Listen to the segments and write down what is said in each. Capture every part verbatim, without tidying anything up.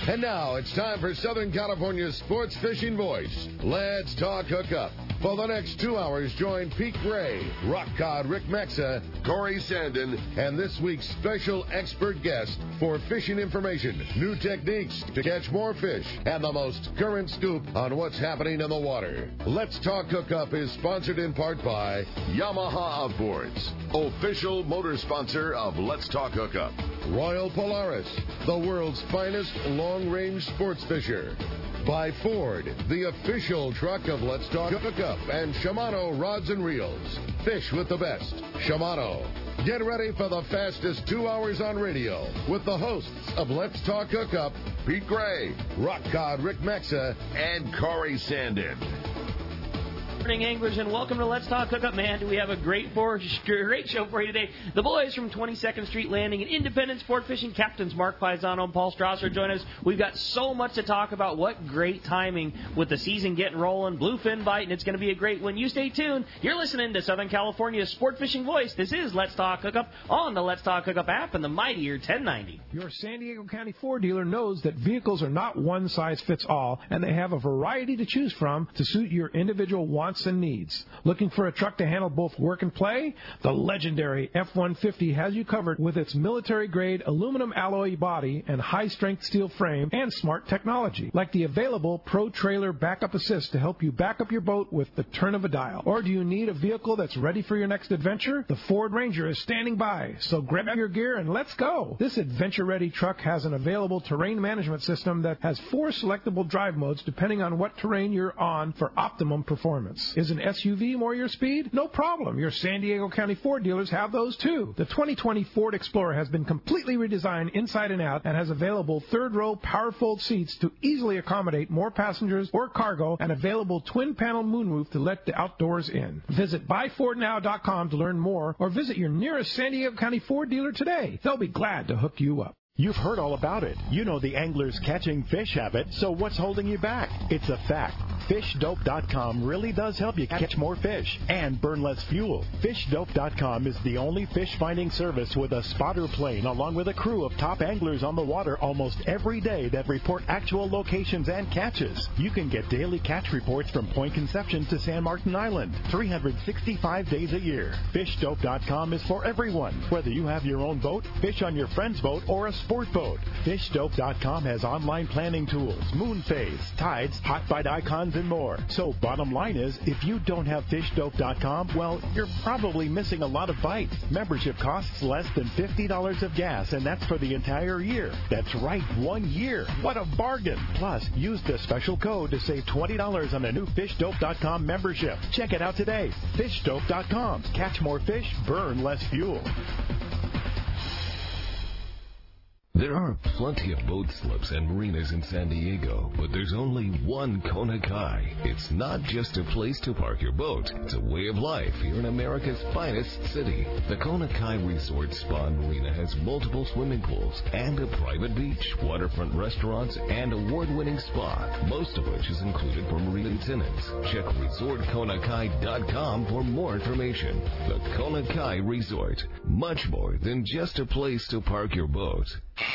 And now it's time for Southern California's sports fishing voice. Let's talk hookup. For the next two hours, join Pete Gray, Rock Cod Rick Mexa, Corey Sandin, and this week's special expert guest for fishing information, new techniques to catch more fish, and the most current scoop on what's happening in the water. Let's Talk Hookup is sponsored in part by Yamaha Outboards, official motor sponsor of Let's Talk Hookup. Royal Polaris, the world's finest long-range sports fisher. By Ford, the official truck of Let's Talk Hookup, and Shimano Rods and Reels. Fish with the best. Shimano. Get ready for the fastest two hours on radio with the hosts of Let's Talk Hookup, Pete Gray, Rock Cod Rick Mexa, and Corey Sandin. Morning, anglers, and welcome to Let's Talk Hookup. Man, do we have a great for great show for you today. The boys from twenty-second Street Landing and Independent Sport Fishing captains Mark Paisano and Paul Strasser join us. We've got so much to talk about. What great timing with the season getting rolling, bluefin bite, and it's going to be a great one. You stay tuned. You're listening to Southern California's sport fishing voice. This is Let's Talk Hookup on the Let's Talk Hookup app and the mightier ten ninety. Your San Diego County Ford dealer knows that vehicles are not one size fits all, and they have a variety to choose from to suit your individual wants and needs. Looking for a truck to handle both work and play? The legendary F one fifty has you covered with its military-grade aluminum alloy body and high-strength steel frame and smart technology, like the available Pro Trailer Backup Assist to help you back up your boat with the turn of a dial. Or do you need a vehicle that's ready for your next adventure? The Ford Ranger is standing by, so grab your gear and let's go. This adventure-ready truck has an available terrain management system that has four selectable drive modes depending on what terrain you're on for optimum performance. Is an S U V more your speed? No problem. Your San Diego County Ford dealers have those too. The twenty twenty Ford Explorer has been completely redesigned inside and out and has available third-row power-fold seats to easily accommodate more passengers or cargo and available twin-panel moonroof to let the outdoors in. Visit buy ford now dot com to learn more or visit your nearest San Diego County Ford dealer today. They'll be glad to hook you up. You've heard all about it. You know the angler's catching fish habit, so what's holding you back? It's a fact. fish dope dot com really does help you catch more fish and burn less fuel. fish dope dot com is the only fish finding service with a spotter plane along with a crew of top anglers on the water almost every day that report actual locations and catches. You can get daily catch reports from Point Conception to San Martin Island, three hundred sixty-five days a year. fish dope dot com is for everyone, whether you have your own boat, fish on your friend's boat, or a sport boat. fish dope dot com has online planning tools, moon phase, tides, hot bite icons, and more. So bottom line is, if you don't have fish dope dot com, well, you're probably missing a lot of bites. Membership costs less than fifty dollars of gas, and that's for the entire year. That's right, one year. What a bargain. Plus, use the special code to save twenty dollars on a new fish dope dot com membership. Check it out today. fish dope dot com. Catch more fish, burn less fuel. There are plenty of boat slips and marinas in San Diego, but there's only one Kona Kai. It's not just a place to park your boat. It's a way of life here in America's finest city. The Kona Kai Resort Spa and Marina has multiple swimming pools and a private beach, waterfront restaurants, and award-winning spa, most of which is included for marina tenants. Check resort kona kai dot com for more information. The Kona Kai Resort, much more than just a place to park your boat.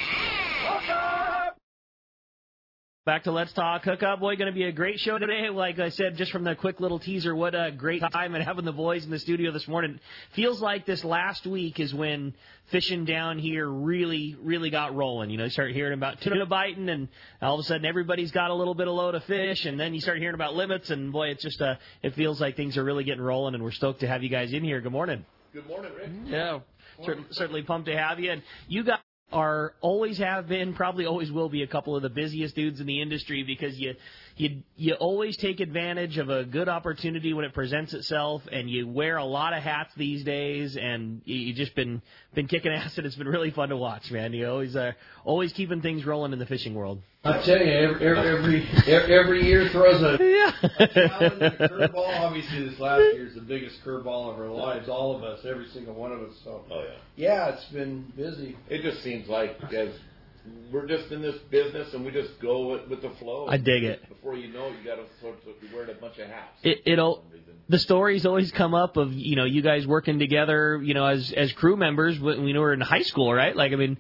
Back to Let's Talk Hookup. Boy, going to be a great show today. Like I said, just from the quick little teaser, what a great time and having the boys in the studio this morning. Feels like this last week is when fishing down here really, really got rolling. You know, you start hearing about tuna biting, and all of a sudden everybody's got a little bit of load of fish, and then you start hearing about limits, and boy, it's just, uh, it feels like things are really getting rolling, and we're stoked to have you guys in here. Good morning. Good morning, Rick. Yeah, cer- certainly pumped to have you. And you got are always have been, probably always will be a couple of the busiest dudes in the industry because you you you always take advantage of a good opportunity when it presents itself, and you wear a lot of hats these days, and you, you just been been kicking ass, and it's been really fun to watch, man. You always uh, always keeping things rolling in the fishing world. I tell you, every every, every, every year throws a, yeah. a challenge, a curveball. Obviously, this last year is the biggest curveball of our lives, all of us, every single one of us. So, oh yeah, yeah, it's been busy. It just seems like as we're just in this business and we just go with, with the flow. I dig it. Before you know it, you got to sort of you're wearing a bunch of hats. It, it'll. The stories always come up of, you know, you guys working together, you know, as as crew members when we were in high school, right? Like, I mean, yeah.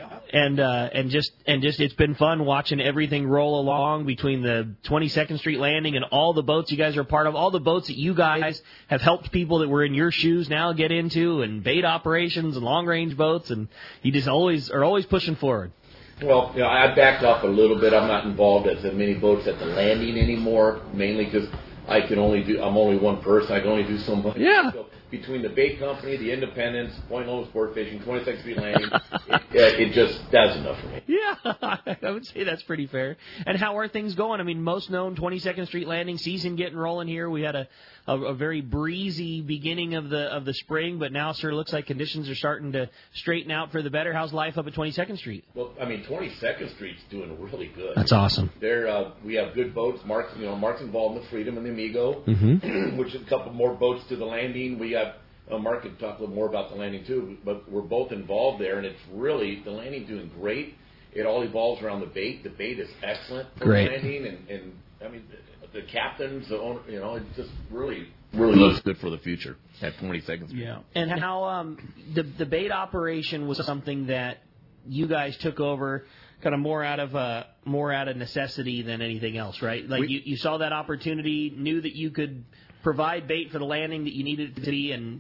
And uh, and just and just it's been fun watching everything roll along between the twenty-second Street Landing and all the boats you guys are part of, all the boats that you guys have helped people that were in your shoes now get into, and bait operations and long range boats, and you just always are always pushing forward. Well, you know, I backed off a little bit. I'm not involved as many boats at the landing anymore, mainly because I can only do. I'm only one person. I can only do so much. Yeah. So between the bait company, the independents, Point Loma Sport Fishing, twenty-second Street Landing, it, it just that's enough for me. Yeah, I would say that's pretty fair. And how are things going? I mean, most known twenty-second Street Landing season getting rolling here. We had a, a, a very breezy beginning of the of the spring, but now, sir, looks like conditions are starting to straighten out for the better. How's life up at twenty-second Street? Well, I mean, twenty-second Street's doing really good. That's awesome. There, uh, we have good boats. Mark's, you know, Mark's involved in the Freedom and the Amigo, mm-hmm. which is a couple more boats to the landing. We have. Uh, Mark could talk a little more about the landing too, but we're both involved there, and it's really the landing doing great. It all evolves around the bait. The bait is excellent for great. the landing, and, and I mean the, the captains, the owner, you know, it just really really looks good for the future at twenty-second Street. Yeah, and how um, the the bait operation was something that you guys took over, kind of more out of uh, more out of necessity than anything else, right? Like We, you, you saw that opportunity, knew that you could provide bait for the landing that you needed it to be, and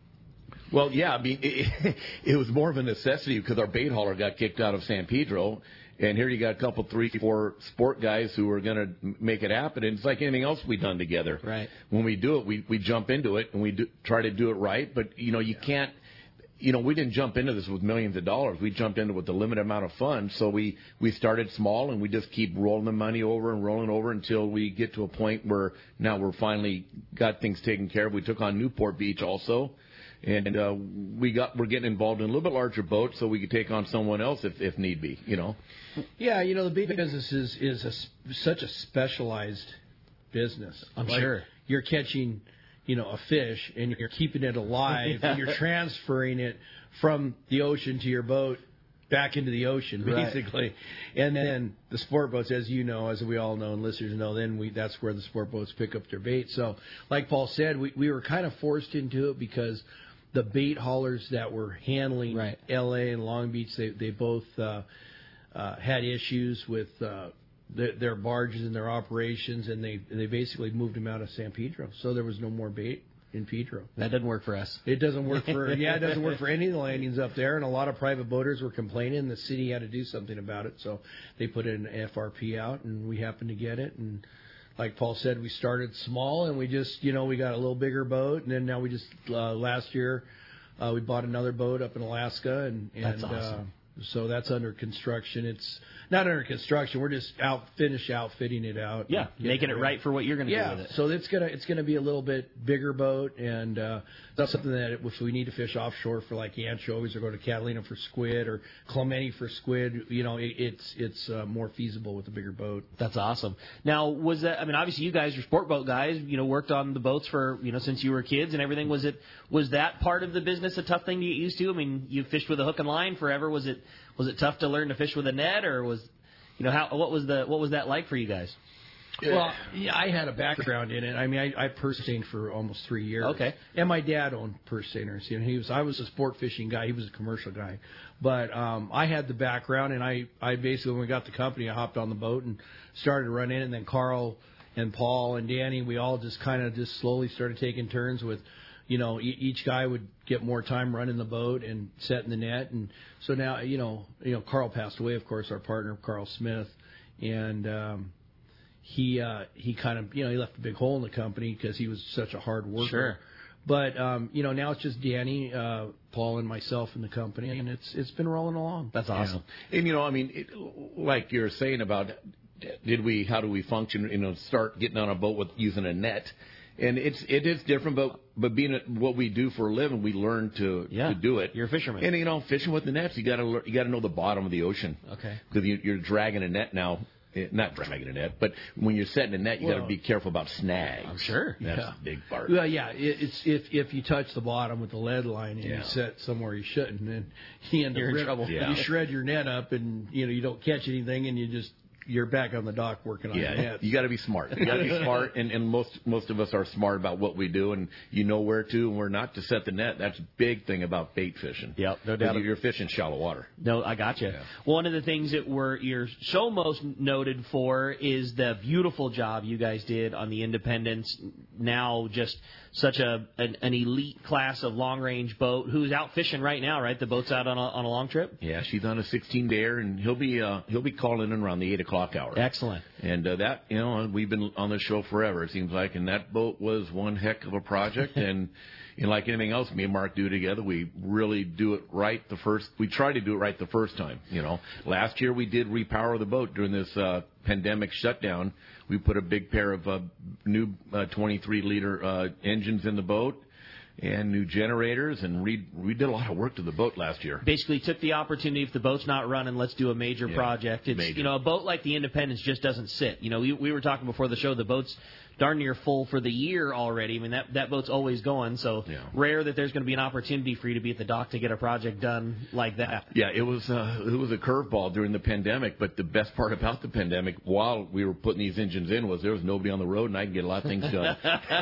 Well, yeah, I mean, it, it was more of a necessity because our bait hauler got kicked out of San Pedro, and here you got a couple, three, four sport guys who are going to make it happen. And it's like anything else we've done together. Right. When we do it, we, we jump into it and we do, try to do it right. But, you know, you can't, you know, we didn't jump into this with millions of dollars. We jumped into it with a limited amount of funds. So we, we started small, and we just keep rolling the money over and rolling over until we get to a point where now we're finally got things taken care of. We took on Newport Beach also. And uh, we got we're getting involved in a little bit larger boats so we could take on someone else if, if need be, you know. Yeah, you know, the bait business is is a, such a specialized business. I'm like, sure. You're catching, you know, a fish and you're keeping it alive yeah. and you're transferring it from the ocean to your boat back into the ocean, basically. Right. And then the sport boats, as you know, as we all know and listeners know, then we that's where the sport boats pick up their bait. So, like Paul said, we, we were kind of forced into it because the bait haulers that were handling right. L A and Long Beach, they they both uh, uh, had issues with uh, their, their barges and their operations, and they they basically moved them out of San Pedro. So there was no more bait in Pedro. That doesn't work for us. It doesn't work for yeah, it doesn't work for any of the landings up there, and a lot of private boaters were complaining. The city had to do something about it, so they put an F R P out, and we happened to get it. And like Paul said, we started small, and we just, you know, we got a little bigger boat, and then now we just, uh, last year, uh, we bought another boat up in Alaska, and, and that's awesome. uh, so that's under construction. It's not under construction. We're just out, finish outfitting it out. Yeah, making it right for what you're going to yeah, do with it. So it's gonna it's gonna be a little bit bigger boat, and uh, that's something that if we need to fish offshore for like anchovies or go to Catalina for squid or Clemente for squid, you know, it, it's it's uh, more feasible with a bigger boat. That's awesome. Now, was that? I mean, obviously you guys are sport boat guys. You know, worked on the boats for you know since you were kids and everything. Was it was that part of the business a tough thing to get used to? I mean, you fished with a hook and line forever. Was it was it tough to learn to fish with a net, or was you know how what was the what was that like for you guys? Well, yeah, I had a background in it. I mean, I, I purse seined for almost three years. Okay. And my dad owned purse seiners. You know, he was I was a sport fishing guy. He was a commercial guy. But um, I had the background, and I, I basically, when we got the company, I hopped on the boat and started running. And then Carl and Paul and Danny, we all just kind of just slowly started taking turns with, you know, e- each guy would get more time running the boat and setting the net. And so now, you know, you know, Carl passed away, of course, our partner, Carl Smith. And um, he uh, he kind of, you know, he left a big hole in the company because he was such a hard worker. Sure. But, um, you know, now it's just Danny, uh, Paul, and myself in the company, and it's it's been rolling along. That's awesome. Yeah. And, you know, I mean, it, like you're saying about did we, how do we function, you know, start getting on a boat with using a net. And it's it is different, but but being a, what we do for a living, we learn to yeah. to do it. You're a fisherman, and you know, fishing with the nets, you got to you got to know the bottom of the ocean. Okay. Because you, you're dragging a net now, not dragging a net, but when you're setting a net, you well, got to be careful about snags. I'm sure. That's yeah. a big part. Well, yeah, it's if if you touch the bottom with the lead line and yeah. you set somewhere you shouldn't, then you end you're up in trouble. Yeah. You shred your net up, and you know you don't catch anything, and you just you're back on the dock working on yeah, your nets. You got to be smart. You got to be smart, and, and most most of us are smart about what we do, and you know where to and where not to set the net. That's a big thing about bait fishing. Yep, no doubt. You're fishing shallow water. No, I got you. Yeah. One of the things that we're you're so most noted for is the beautiful job you guys did on the Independence. Now just such a an, an elite class of long range boat. Who's out fishing right now? Right, the boat's out on a, on a long trip. Yeah, she's on a sixteen dayer, and he'll be uh, he'll be calling in around the eight o'clock hour. Excellent. And uh, that you know we've been on this show forever. It seems like, and that boat was one heck of a project. and and like anything else, me and Mark do together, we really do it right the first. We try to do it right the first time. You know, last year we did repower the boat during this uh, pandemic shutdown. We put a big pair of uh, new uh, twenty-three liter uh, engines in the boat and new generators, and we we did a lot of work to the boat last year. Basically took the opportunity, if the boat's not running, let's do a major yeah, project. It's major. You know, a boat like the Independence just doesn't sit. You know, we, we were talking before the show, the boat's darn near full for the year already. I mean, that, that boat's always going, so yeah. rare that there's going to be an opportunity for you to be at the dock to get a project done like that. Yeah, it was uh, it was a curveball during the pandemic, but the best part about the pandemic, while we were putting these engines in, was there was nobody on the road, and I could get a lot of things done.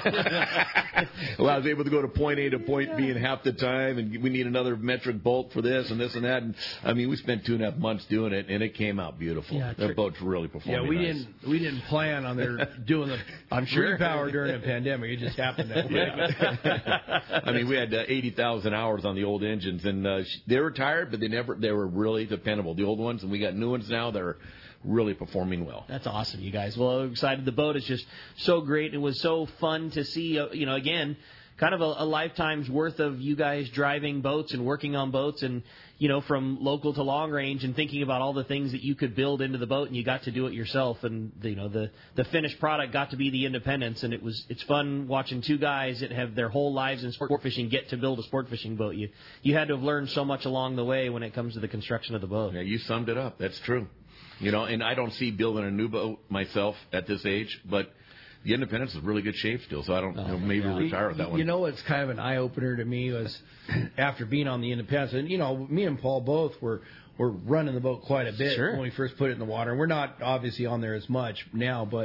Well, I was able to go to point A to point B in half the time, and we need another metric bolt for this and this and that. And I mean, we spent two and a half months doing it, and it came out beautiful. Yeah, the boat's really performing. Yeah, we nice. didn't we didn't plan on their doing the I'm sure. repower during the pandemic. It just happened that way. Yeah. I mean, we had uh, eighty thousand hours on the old engines, and uh, they were tired, but they never they were really dependable. The old ones, and we got new ones now. They're really performing well. That's awesome, you guys. Well, I'm excited. The boat is just so great. It was so fun to see, uh, you know, again, kind of a, a lifetime's worth of you guys driving boats and working on boats and, you know, from local to long range and thinking about all the things that you could build into the boat, and you got to do it yourself. And, you know, the, the finished product got to be the Independence, and it was it's fun watching two guys that have their whole lives in sport fishing get to build a sport fishing boat. You, you had to have learned so much along the way when it comes to the construction of the boat. Yeah, you summed it up. That's true. You know, and I don't see building a new boat myself at this age, but the Independence is in really good shape still, so I don't, oh, you know, maybe yeah. retire with that one. You know what's kind of an eye-opener to me was after being on the Independence, and, you know, me and Paul both were, were running the boat quite a bit sure. when we first put it in the water. And we're not obviously on there as much now, but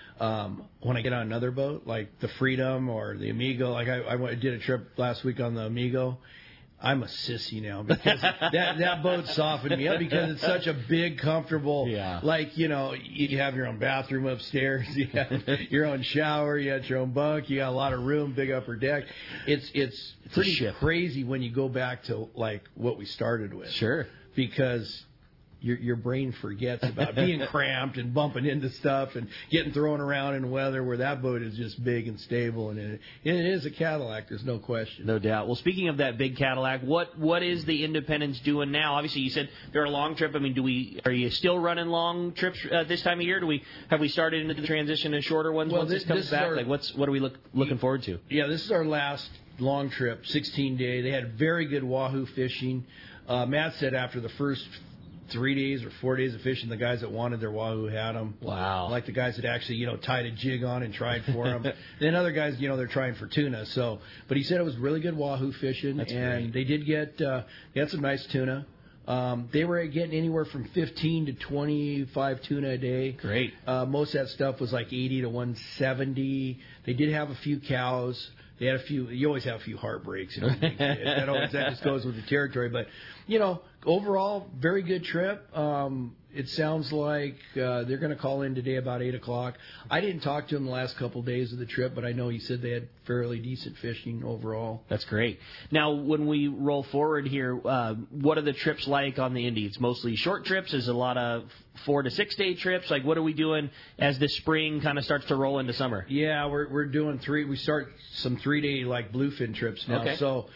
um, when I get on another boat, like the Freedom or the Amigo, like I, I did a trip last week on the Amigo, I'm a sissy now because that that boat softened me up because it's such a big, comfortable, yeah. like, you know, you have your own bathroom upstairs, you have your own shower, you have your own bunk, you got a lot of room, big upper deck. It's it's, it's pretty crazy when you go back to, like, what we started with. Sure. Because your your brain forgets about being cramped and bumping into stuff and getting thrown around in weather, where that boat is just big and stable, and it, and it is a Cadillac, there's no question. No doubt. Well, speaking of that big Cadillac, what what is the Independence doing now? Obviously, you said they're a long trip. I mean, do we are you still running long trips uh, this time of year? Do we have we started into the transition to shorter ones well, once this, this comes this back? our, like, what's what are we look, looking forward to? Yeah, this is our last long trip, sixteen day. They had very good wahoo fishing. Uh, Matt said after the first three days or four days of fishing, the guys that wanted their wahoo had them. Wow. Like the guys that actually, you know, tied a jig on and tried for them. Then other guys, you know, they're trying for tuna. So, but he said it was really good wahoo fishing. That's and great. They did get, uh, they had some nice tuna. Um, they were getting anywhere from fifteen to twenty-five tuna a day. Great. Uh, most of that stuff was like eighty to one seventy. They did have a few cows. They had a few. You always have a few heartbreaks. You know, that, always, that just goes with the territory. But, you know, overall, very good trip. Um, it sounds like uh, they're going to call in today about eight o'clock. I didn't talk to him the last couple of days of the trip, but I know he said they had fairly decent fishing overall. That's great. Now, when we roll forward here, uh, what are the trips like on the Indy? It's mostly short trips. There's a lot of four to six day trips. Like, what are we doing as this spring kind of starts to roll into summer? Yeah, we're we're doing three. We start some three day like bluefin trips now. Okay. So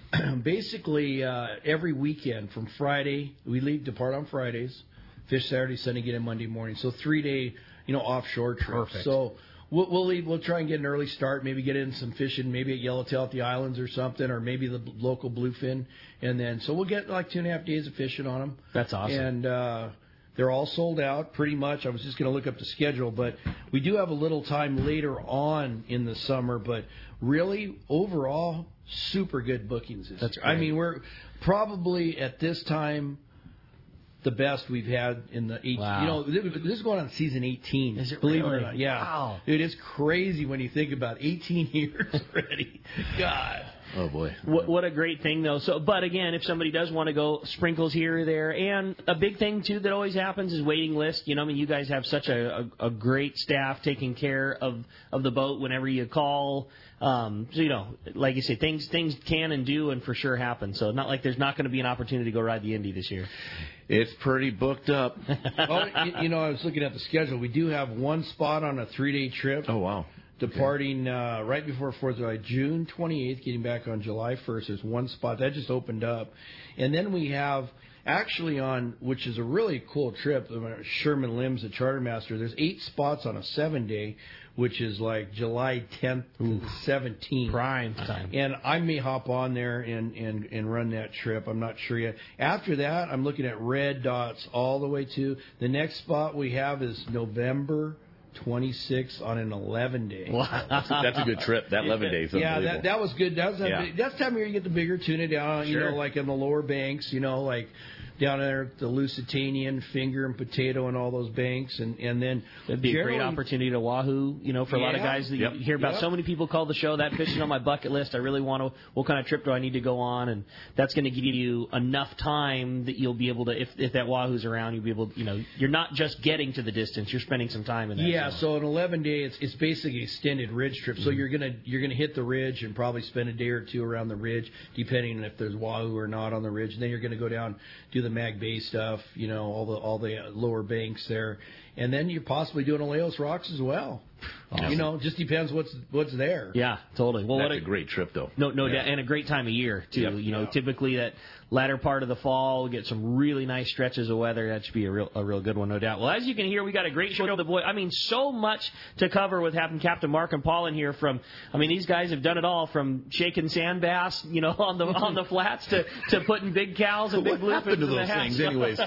basically, uh, every weekend from Friday, we leave depart on Fridays, fish Saturday, Sunday, get in Monday morning. So three day, you know, offshore trips. Perfect. So we'll we'll leave. We'll try and get an early start. Maybe get in some fishing, maybe at Yellowtail at the islands or something, or maybe the local bluefin. And then so we'll get like two and a half days of fishing on them. That's awesome. And uh, they're all sold out pretty much. I was just going to look up the schedule, but we do have a little time later on in the summer. But really, overall, super good bookings this That's year. great. I mean, we're probably at this time the best we've had in the eight. Wow. You know, this is going on season eighteen. Is it believe really? it or not? Yeah. Wow. It is crazy when you think about eighteen years already. God. Oh boy. What, what a great thing, though. So, but again, if somebody does want to go, sprinkles here or there, and a big thing too that always happens is waiting list. You know, I mean, you guys have such a, a, a great staff taking care of, of the boat whenever you call. Um, so you know, like you say, things things can and do and for sure happen. So not like there's not going to be an opportunity to go ride the Indy this year. It's pretty booked up. Well, you, you know, I was looking at the schedule. We do have one spot on a three-day trip. Oh wow. Departing uh, right before fourth of July, June twenty-eighth, getting back on July first. There's one spot. That just opened up. And then we have, actually on, which is a really cool trip, Sherman Limbs, the charter master, there's eight spots on a seven-day, which is like July tenth to the seventeenth. Prime time. And I may hop on there and, and, and run that trip. I'm not sure yet. After that, I'm looking at red dots all the way to, the next spot we have is November twenty-sixth on an eleven day. Wow. That's, a, that's a good trip. That eleven days. Yeah, that, that was good. That was yeah. that's the time of year you get the bigger tuna down, you sure. know, like in the lower banks, you know, like down there the Lusitanian, Finger and Potato and all those banks, and and then it'd be a great opportunity to Wahoo, you know, for a yeah. lot of guys that yep. you hear about. Yep. So many people call the show that fishing on my bucket list. I really want to. What kind of trip do I need to go on? And that's going to give you enough time that you'll be able to, if if that Wahoo's around, you'll be able, to, you know, you're not just getting to the distance. You're spending some time in that. Yeah, zone. so an eleven day, it's it's basically an extended ridge trip. So mm-hmm. you're gonna you're gonna hit the ridge and probably spend a day or two around the ridge, depending on if there's Wahoo or not on the ridge. And then you're gonna go down, do the Mag Bay stuff. You know, all the all the lower banks there, and then you're possibly doing Aleos Rocks as well. Awesome. You know, just depends what's what's there. Yeah, totally. Well, that's what a, a great trip, though. No, no, yeah. and a great time of year too. Yep. You know, yeah. typically that latter part of the fall, we get some really nice stretches of weather. That should be a real a real good one, no doubt. Well, as you can hear, we got a great show. The boy, I mean, so much to cover with having Captain Mark and Paul in here. From, I mean, these guys have done it all, from shaking sand bass, you know, on the on the flats to, to putting big cows and big what happened to those hats. things, anyways?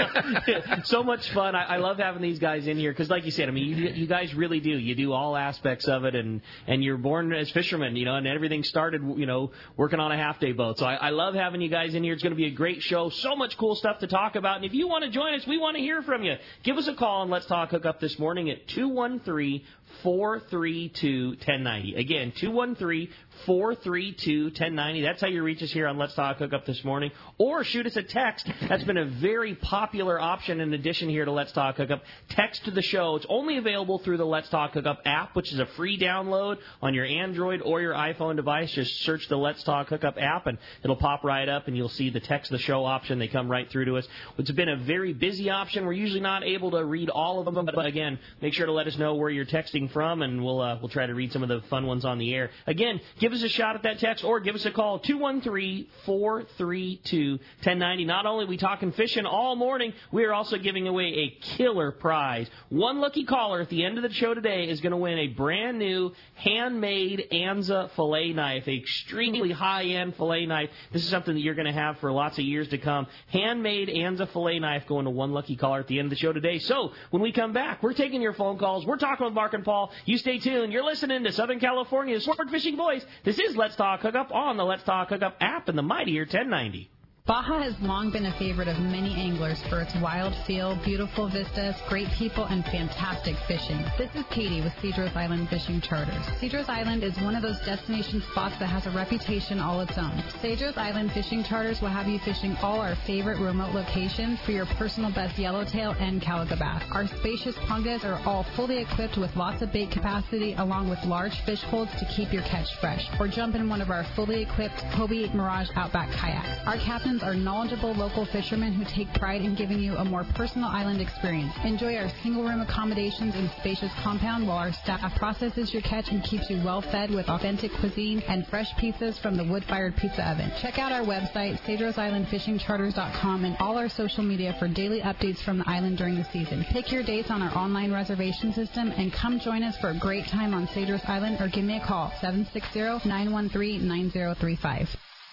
So much fun. I, I love having these guys in here because, like you said, I mean, you, you guys really do. You do all aspects of it, and and you're born as fishermen, you know, and everything started, you know, working on a half day boat. So I, I love having you guys in here. It's going to be a great show. So much cool stuff to talk about. And if you want to join us, we want to hear from you. Give us a call and Let's Talk Hookup this morning at two one three, four three two, one oh nine oh. Again, two one three, four three two, one oh nine oh. That's how you reach us here on Let's Talk Hookup this morning. Or shoot us a text. That's been a very popular option in addition here to Let's Talk Hookup. Text to the show. It's only available through the Let's Talk Hookup app, which is a free download on your Android or your iPhone device. Just search the Let's Talk Hookup app, and it'll pop right up, and you'll see the text the show option. They come right through to us. It's been a very busy option. We're usually not able to read all of them, but again, make sure to let us know where you're texting from, and we'll uh, we'll try to read some of the fun ones on the air. Again, give us a shot at that text, or give us a call, two one three, four three two, one oh nine oh. Not only are we talking fishing all morning, we are also giving away a killer prize. One lucky caller at the end of the show today is going to win a brand new handmade Anza fillet knife, an extremely high-end fillet knife. This is something that you're going to have for lots of years to come. Handmade Anza fillet knife going to one lucky caller at the end of the show today. So when we come back, we're taking your phone calls. We're talking with Mark and Paul. You stay tuned. You're listening to Southern California's Sport Fishing Voice. This is Let's Talk Hookup on the Let's Talk Hookup app and the mightier ten ninety. Baja has long been a favorite of many anglers for its wild feel, beautiful vistas, great people, and fantastic fishing. This is Katie with Cedros Island Fishing Charters. Cedros Island is one of those destination spots that has a reputation all its own. Cedros Island Fishing Charters will have you fishing all our favorite remote locations for your personal best yellowtail and calico bass. Our spacious pungas are all fully equipped with lots of bait capacity, along with large fish holds to keep your catch fresh. Or jump in one of our fully equipped Hobie Mirage Outback kayaks. Our captains are knowledgeable local fishermen who take pride in giving you a more personal island experience. Enjoy our single-room accommodations and spacious compound while our staff processes your catch and keeps you well-fed with authentic cuisine and fresh pizzas from the wood-fired pizza oven. Check out our website, Cedros Island Fishing Charters dot com, and all our social media for daily updates from the island during the season. Pick your dates on our online reservation system and come join us for a great time on Cedros Island, or give me a call, seven six zero, nine one three, nine zero three five.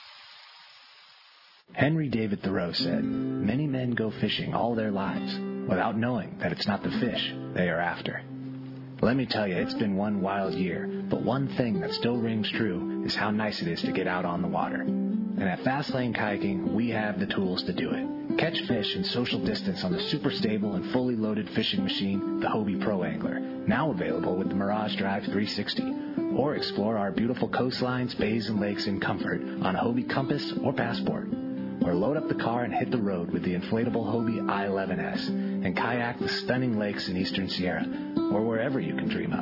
Henry David Thoreau said, "Many men go fishing all their lives without knowing that it's not the fish they are after." Let me tell you, it's been one wild year, but one thing that still rings true is how nice it is to get out on the water. And at Fastlane Kayaking, we have the tools to do it. Catch fish and social distance on the super stable and fully loaded fishing machine, the Hobie Pro Angler, now available with the Mirage Drive three sixty. Or explore our beautiful coastlines, bays, and lakes in comfort on a Hobie Compass or Passport. Or load up the car and hit the road with the inflatable Hobie I eleven S and kayak the stunning lakes in Eastern Sierra or wherever you can dream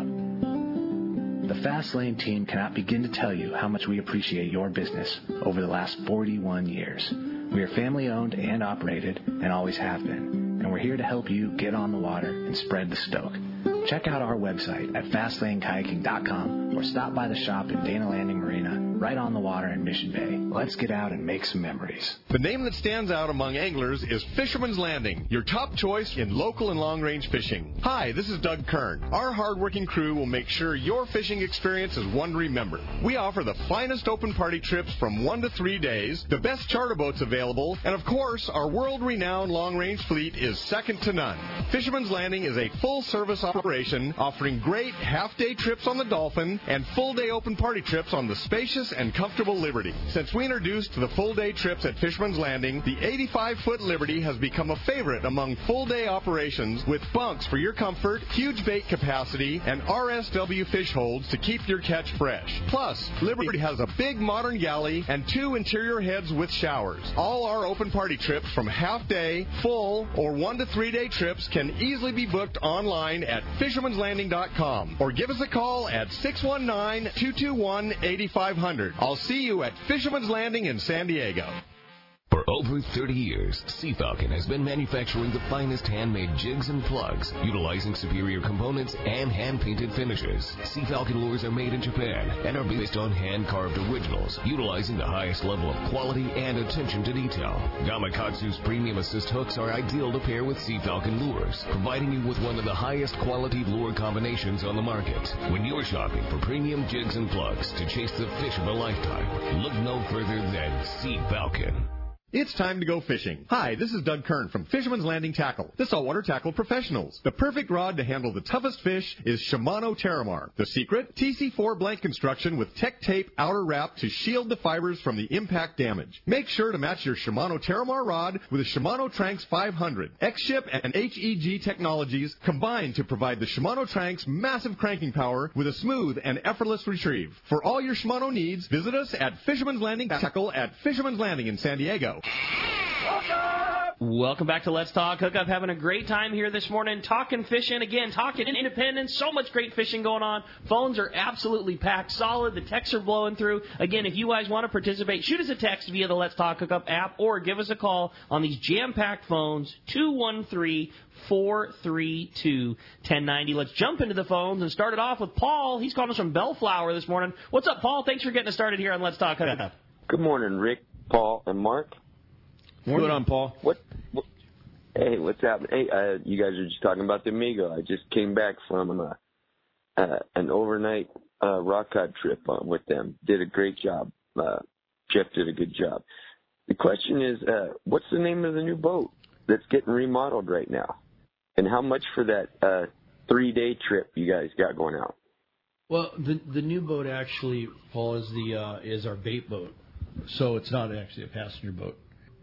of. The Fast Lane team cannot begin to tell you how much we appreciate your business over the last forty-one years. We are family-owned and operated and always have been, and we're here to help you get on the water and spread the stoke. Check out our website at fast lane kayaking dot com or stop by the shop in Dana Landing Marina, right on the water in Mission Bay. Let's get out and make some memories. The name that stands out among anglers is Fisherman's Landing, your top choice in local and long-range fishing. Hi, this is Doug Kern. Our hard-working crew will make sure your fishing experience is one to remember. We offer the finest open party trips from one to three days, the best charter boats available, and of course, our world-renowned long-range fleet is second to none. Fisherman's Landing is a full-service operation offering great half-day trips on the Dolphin and full-day open party trips on the spacious and comfortable Liberty. Since we introduced the full-day trips at Fisherman's Landing, the eighty-five foot Liberty has become a favorite among full-day operations with bunks for your comfort, huge bait capacity, and R S W fish holds to keep your catch fresh. Plus, Liberty has a big modern galley and two interior heads with showers. All our open party trips from half-day, full, or one to three-day trips can easily be booked online at fishermans landing dot com or give us a call at six one nine, two two one, eight five zero zero. I'll see you at Fisherman's Landing in San Diego. For over thirty years, Sea Falcon has been manufacturing the finest handmade jigs and plugs, utilizing superior components and hand-painted finishes. Sea Falcon lures are made in Japan and are based on hand-carved originals, utilizing the highest level of quality and attention to detail. Gamakatsu's premium assist hooks are ideal to pair with Sea Falcon lures, providing you with one of the highest quality lure combinations on the market. When you're shopping for premium jigs and plugs to chase the fish of a lifetime, look no further than Sea Falcon. It's time to go fishing. Hi, this is Doug Kern from Fisherman's Landing Tackle, the saltwater tackle professionals. The perfect rod to handle the toughest fish is Shimano Terramar. The secret? T C four blank construction with Tech Tape outer wrap to shield the fibers from the impact damage. Make sure to match your Shimano Terramar rod with a Shimano Tranx five hundred. X-Ship and H E G technologies combine to provide the Shimano Tranx massive cranking power with a smooth and effortless retrieve. For all your Shimano needs, visit us at Fisherman's Landing Tackle at Fisherman's Landing in San Diego. Welcome back to Let's Talk Hookup. Having a great time here this morning, talking fishing. Again, talking independence. So much great fishing going on. Phones are absolutely packed solid. The texts are blowing through. Again, if you guys want to participate, shoot us a text via the Let's Talk Hookup app or give us a call on these jam-packed phones, two one three, four three two, one oh nine oh. Let's jump into the phones and start it off with Paul. He's calling us from Bellflower this morning. What's up, Paul? Thanks for getting us started here on Let's Talk Hookup. Good morning, Rick, Paul, and Mark. What's going on, Paul? What, what? Hey, what's happening? Hey, uh, you guys are just talking about the Amigo. I just came back from a, uh, an overnight uh, rock cod trip uh, with them. Did a great job. Uh, Jeff did a good job. The question is, uh, what's the name of the new boat that's getting remodeled right now? And how much for that uh, three-day trip you guys got going out? Well, the the new boat actually, Paul, is the uh, is our bait boat. So it's not actually a passenger boat.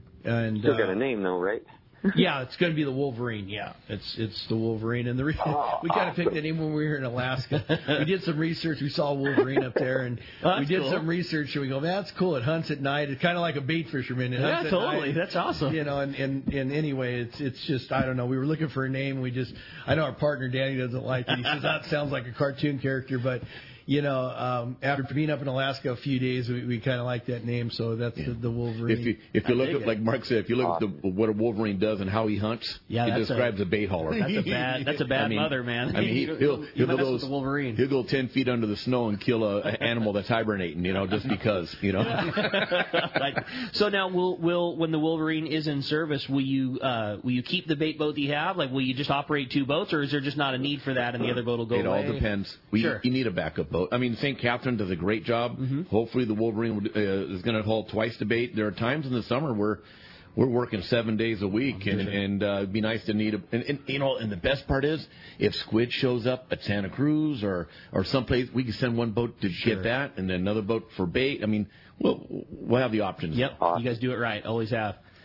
And Still uh, got a name, though, right? Yeah, it's going to be the Wolverine. Yeah, it's it's the Wolverine, and the reason oh, we kind of awesome. picked the name when we were in Alaska. We did some research. We saw Wolverine up there, and oh, we did cool. some research, and we go, man, that's cool. It hunts at night. It's kind of like a bait fisherman. It yeah, hunts totally. at night. That's awesome. You know, and, and and anyway, it's it's just I don't know. We were looking for a name. We just I know our partner Danny doesn't like it. He says that sounds like a cartoon character, but. You know, um, after being up in Alaska a few days, we, we kind of like that name, so that's yeah. the, the Wolverine. If you if you I look at, it. like Mark said, if you look at the, what a Wolverine does and how he hunts, yeah, it describes a, a bait hauler. That's a bad that's a bad I mean, mother, man. I mean, he, he'll you he'll, mess go with the Wolverine. He'll go ten feet under the snow and kill a, an animal that's hibernating, you know, just because, you know. Like, so now, will will when the Wolverine is in service, will you uh, will you keep the bait boat that you have? Like, will you just operate two boats, or is there just not a need for that, and the other boat will go it away? It all depends. We sure. you need a backup boat. I mean, Saint Catherine does a great job. Mm-hmm. Hopefully the Wolverine uh, is going to haul twice the bait. There are times in the summer where we're working seven days a week, and, and uh, it'd be nice to need a. And, and you know, and the best part is, if squid shows up at Santa Cruz or or someplace, we can send one boat to sure. get that, and then another boat for bait. I mean, we'll we'll have the options. Yep, awesome. You guys do it right. Always have.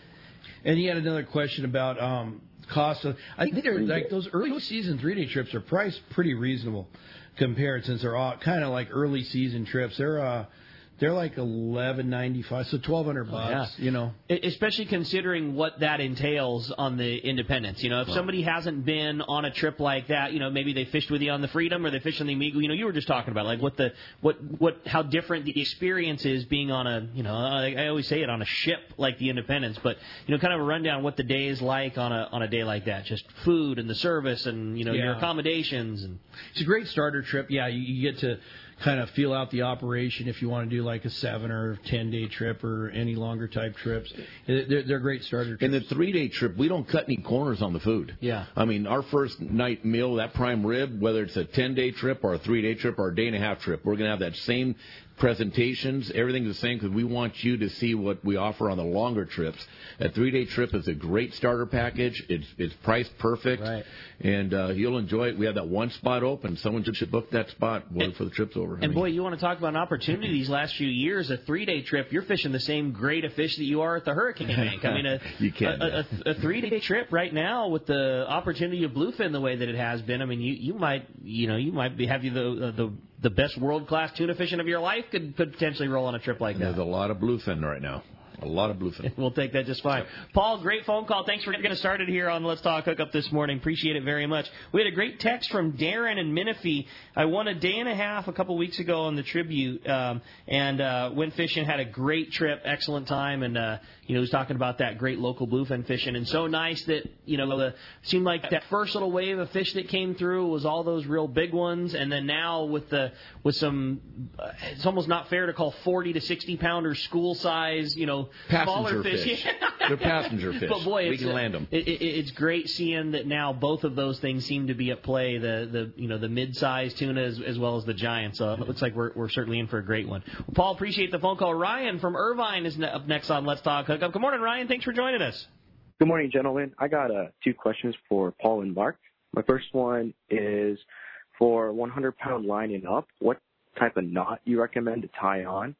And he had another question about um, cost. Of, I think they're like those early season three day trips are priced pretty reasonable compared, since they're all kind of like early season trips. They're uh, they're like eleven ninety five, so twelve hundred bucks. Yeah. You know, especially considering what that entails on the Independence. You know, if Wow. somebody hasn't been on a trip like that, you know, maybe they fished with you on the Freedom or they fished on the Amigo. You know, you were just talking about like what the what what how different the experience is being on a you know I, I always say it on a ship like the Independence, but you know, kind of a rundown what the day is like on a on a day like that. Just food and the service and you know Yeah. your accommodations and it's a great starter trip. Yeah, you, you get to kind of feel out the operation if you want to do like a seven or ten day trip or any longer type trips. They're, they're great starter trips. In the three-day trip, we don't cut any corners on the food. Yeah. I mean, our first night meal, that prime rib, whether it's a ten-day trip or a three-day trip or a day-and-a-half trip, we're going to have that same presentations. Everything's the same because we want you to see what we offer on the longer trips. That three-day trip is a great starter package. It's it's priced perfect, right. and uh, you'll enjoy it. We have that one spot open. Someone should book that spot before the trip's over. I And mean, boy, you want to talk about an opportunity these last few years, a three-day trip, you're fishing the same grade of fish that you are at the Hurricane Bank. I mean, a, You can, a, a, a three-day trip right now with the opportunity of bluefin the way that it has been, I mean, you, you might, you know, you might be have you the the the best world-class tuna fishing of your life could, could potentially roll on a trip like that. There's a lot of bluefin right now. A lot of bluefin. We'll take that just fine. Paul, great phone call. Thanks for getting us started here on Let's Talk Hookup this morning. Appreciate it very much. We had a great text from Darren in Menifee. I won a day and a half a couple weeks ago on the Tribute, um, and uh, went fishing, had a great trip, excellent time, and uh, you know, he was talking about that great local bluefin fishing, and so nice that, you know, the seemed like that first little wave of fish that came through was all those real big ones, and then now with the with some, uh, it's almost not fair to call forty to sixty pounder school size, you know, Passenger smaller fish. fish. They're passenger fish. But boy, we it's, can land them. It, it, it's great seeing that now both of those things seem to be at play. The the you know the mid-sized tuna as, as well as the giant. So it looks like we're we're certainly in for a great one. Well, Paul, appreciate the phone call. Ryan from Irvine is up next on Let's Talk Hookup. Good morning, Ryan. Thanks for joining us. Good morning, gentlemen. I got uh, two questions for Paul and Mark. My first one is for one hundred pound line and up, what type of knot you recommend to tie on?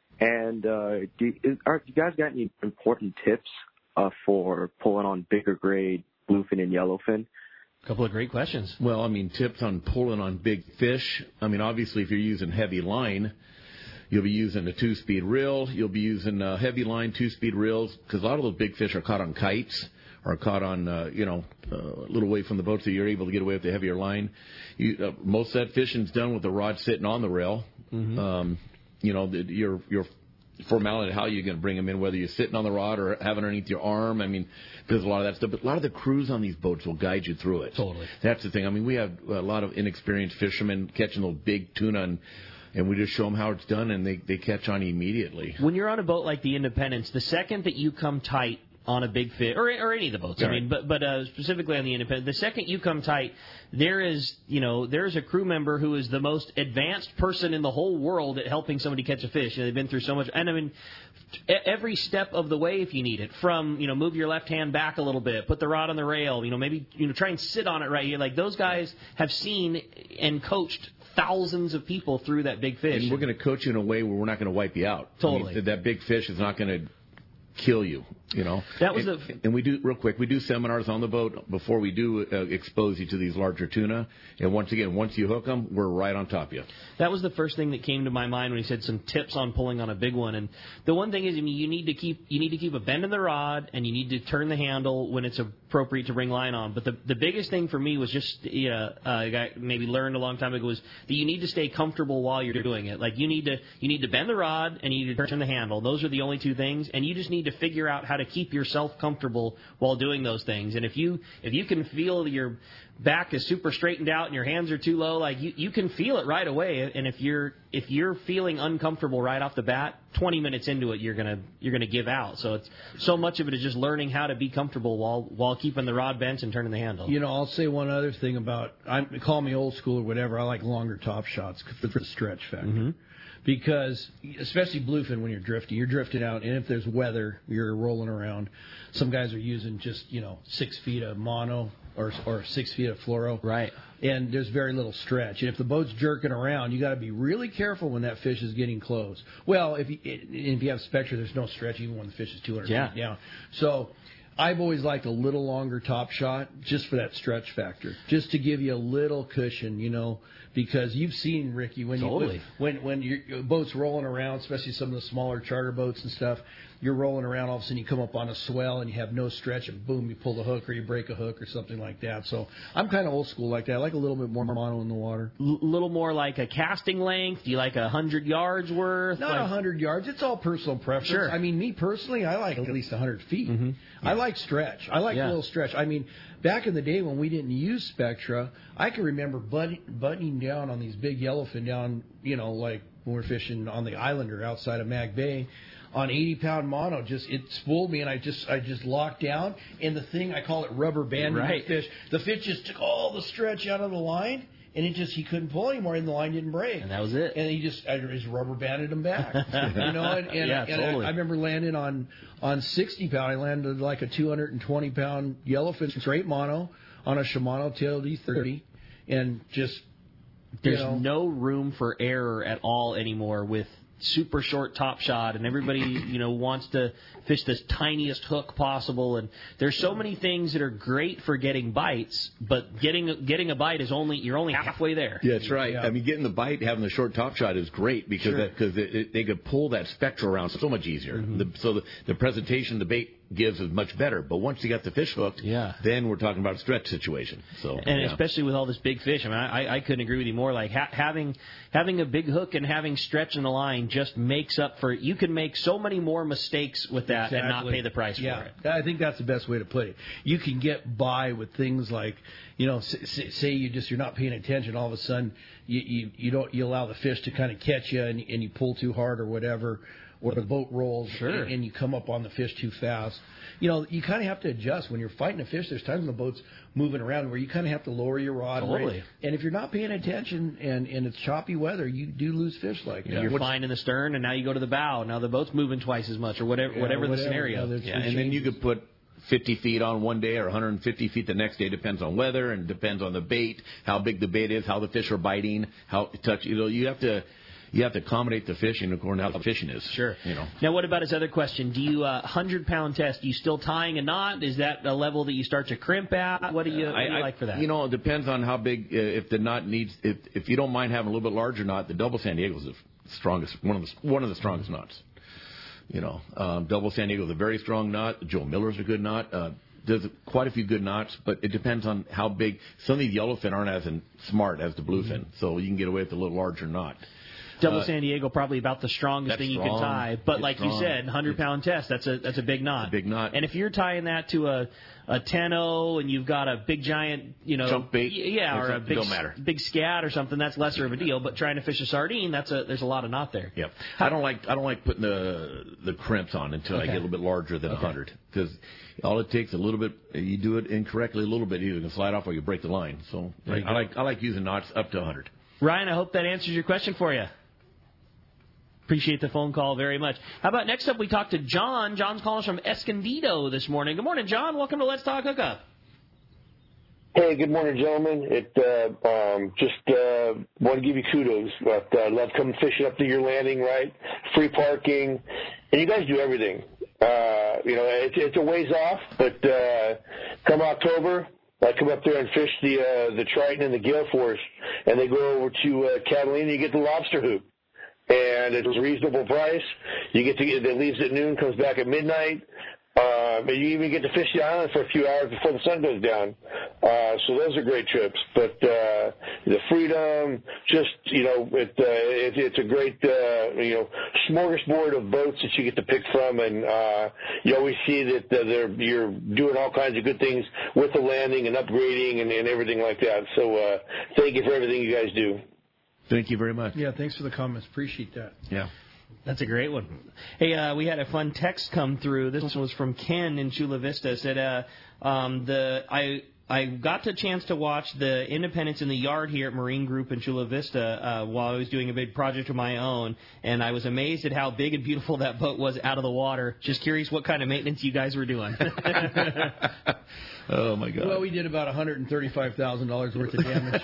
And uh, do, is, are, do you guys got any important tips uh, for pulling on bigger grade bluefin and yellowfin? A couple of great questions. Well, I mean, tips on pulling on big fish. I mean, obviously, if you're using heavy line, you'll be using a two-speed reel. You'll be using uh, heavy line, two-speed reels, because a lot of those big fish are caught on kites or caught on, uh, you know, uh, a little away from the boat, so you're able to get away with the heavier line. You, uh, most of that fishing's done with the rod sitting on the rail. Mm-hmm. Um, you know, the, your your formality, how you're going to bring them in, whether you're sitting on the rod or having it underneath your arm. I mean, there's a lot of that stuff. But a lot of the crews on these boats will guide you through it. Totally. That's the thing. I mean, we have a lot of inexperienced fishermen catching those big tuna, and, and we just show them how it's done, and they, they catch on immediately. When you're on a boat like the Independence, the second that you come tight on a big fish, or, or any of the boats, I Right. mean, but but uh, specifically on the Independence, the second you come tight, there is, you know, there is a crew member who is the most advanced person in the whole world at helping somebody catch a fish. You know, they've been through so much, and I mean, every step of the way if you need it, from, you know, move your left hand back a little bit, put the rod on the rail, you know, maybe, you know, try and sit on it right here. Like, those guys have seen and coached thousands of people through that big fish. And we're going to coach you in a way where we're not going to wipe you out. Totally. I mean, that big fish is not going to kill you, you know. That was and, the- and we do, real quick, we do seminars on the boat before we do uh, expose you to these larger tuna. And once again, once you hook them, we're right on top of you. That was the first thing that came to my mind when he said some tips on pulling on a big one. And the one thing is, I mean, you need to keep you need to keep a bend in the rod, and you need to turn the handle when it's appropriate to bring line on. But the the biggest thing for me was just, you know, uh, I got maybe learned a long time ago was that you need to stay comfortable while you're doing it. Like, you need to you need to bend the rod and you need to turn the handle. Those are the only two things, and you just need to figure out how to keep yourself comfortable while doing those things. And if you if you can feel your back is super straightened out and your hands are too low, like, you, you can feel it right away. And if you're if you're feeling uncomfortable right off the bat, twenty minutes into it, you're gonna you're gonna give out. So it's so much of it is just learning how to be comfortable while while keeping the rod bent and turning the handle. You know, I'll say one other thing about, I call me old school or whatever, I like longer top shots for the stretch factor. Mm-hmm. Because, especially bluefin when you're drifting, you're drifting out, and if there's weather, you're rolling around. Some guys are using just, you know, six feet of mono or or six feet of fluoro. Right. And there's very little stretch. And if the boat's jerking around, you got to be really careful when that fish is getting close. Well, if you, if you have Spectra, there's no stretch even when the fish is two hundred yeah. feet down. So I've always liked a little longer top shot just for that stretch factor, just to give you a little cushion, you know, because you've seen, Ricky, when totally. you when when your, your boat's rolling around, especially some of the smaller charter boats and stuff, you're rolling around, all of a sudden you come up on a swell and you have no stretch, and boom, you pull the hook or you break a hook or something like that. So I'm kind of old school like that. I like a little bit more mono in the water. A L- little more like a casting length? Do you like a hundred yards worth? Not a like... hundred yards. It's all personal preference. Sure. I mean, me personally, I like at least a hundred feet. Mm-hmm. Yeah. I like stretch. I like yeah. a little stretch. I mean, back in the day when we didn't use Spectra, I can remember butting, buttoning down on these big yellowfin down, you know, like when we're fishing on the Islander outside of Mag Bay. On eighty pound mono, just it spooled me, and I just I just locked down. And the thing, I call it rubber banding right. the fish. The fish just took all the stretch out of the line, and it just he couldn't pull anymore, and the line didn't break. And that was it. And he just I just rubber banded him back. you know, and, and, yeah, and totally. I, I remember landing on on sixty pound. I landed like a two hundred twenty pound yellowfin straight mono on a Shimano T L D thirty, and just there's you know, no room for error at all anymore with super short top shot, and everybody, you know, wants to fish this tiniest hook possible, and there's so many things that are great for getting bites, but getting getting a bite is only you're only halfway there. Yeah, that's right. Yeah. I mean, getting the bite, having the short top shot is great because Sure. because it, it, they could pull that Spectra around so much easier. Mm-hmm. The, so the, the presentation the bait gives is much better. But once you got the fish hooked, yeah. then we're talking about a stretch situation. So and yeah. especially with all this big fish, I mean, I, I couldn't agree with you more. Like ha- having having a big hook and having stretch in the line just makes up for. You can make so many more mistakes with that exactly. and not pay the price yeah. for it. I think that's the best way to put it. You can get by with things like, you know, say, say you just you're not paying attention. All of a sudden, you you, you don't you allow the fish to kind of catch you, and, and you pull too hard or whatever, or the boat rolls, sure. and, and you come up on the fish too fast. You know, you kind of have to adjust when you're fighting a fish. There's times when the boat's moving around where you kind of have to lower your rod. Totally. Right? And if you're not paying attention and, and it's choppy weather, you do lose fish like that. Yeah. You're fine in the stern, and now you go to the bow. Now the boat's moving twice as much, or whatever, Yeah, whatever, whatever the scenario. Yeah, Yeah, and then you could put fifty feet on one day or one hundred fifty feet the next day. Depends on weather and depends on the bait, how big the bait is, how the fish are biting, how touch. You know, you have to you have to accommodate the fishing according to how the fishing is. Sure. You know. Now, what about his other question? Do you uh, hundred pound test? Are you still tying a knot? Is that a level that you start to crimp at? What do you, what I, do you I, like for that? You know, it depends on how big. Uh, if the knot needs, if if you don't mind having a little bit larger knot, the double San Diego is the strongest, one of the one of the strongest knots. You know, um, double San Diego is a very strong knot. Joe Miller's a good knot. Uh, There's quite a few good knots, but it depends on how big. Some of these yellowfin aren't as in, smart as the bluefin, mm-hmm. so you can get away with a little larger knot. Double uh, San Diego probably about the strongest thing strong. you can tie, but It's like strong. you said, hundred pound test. That's a that's a big knot. A big knot. And if you're tying that to a a ten oh and you've got a big giant, you know, jump bait, yeah, or a big don't matter. big scat or something, that's lesser of a deal. But trying to fish a sardine, that's a there's a lot of knot there. Yep. I don't like I don't like putting the the crimps on until Okay. I get a little bit larger than a Okay. hundred because all it takes a little bit. You do it incorrectly a little bit, either you can slide off or you break the line. So There you I go. like I like using knots up to a hundred. Ryan, I hope that answers your question for you. Appreciate the phone call very much. How about next up we talk to John. John's calling us from Escondido this morning. Good morning, John. Welcome to Let's Talk Hookup. Hey, good morning, gentlemen. It uh, um, just uh, want to give you kudos. But I uh, love coming fishing up to your landing, right? Free parking, and you guys do everything. Uh, you know, it's, it's a ways off, but uh, come October, I come up there and fish the uh, the Triton and the Gale Force, and they go over to uh, Catalina. You get the lobster hoop, and it's a reasonable price. You get to get it leaves at noon, comes back at midnight. Uh, but you even get to fish the island for a few hours before the sun goes down. Uh, so those are great trips. But uh, the freedom, just, you know, it, uh, it, it's a great, uh, you know, smorgasbord of boats that you get to pick from. And uh, you always see that uh, they're, you're doing all kinds of good things with the landing and upgrading and, and everything like that. So uh, thank you for everything you guys do. Thank you very much. Yeah, thanks for the comments. Appreciate that. Yeah. That's a great one. Hey, uh, we had a fun text come through. This one was from Ken in Chula Vista. It said, uh, um, the I I got the chance to watch the Independence in the yard here at Marine Group in Chula Vista uh, while I was doing a big project of my own, and I was amazed at how big and beautiful that boat was out of the water. Just curious what kind of maintenance you guys were doing. Oh my God! Well, we did about one hundred thirty-five thousand dollars worth of damage.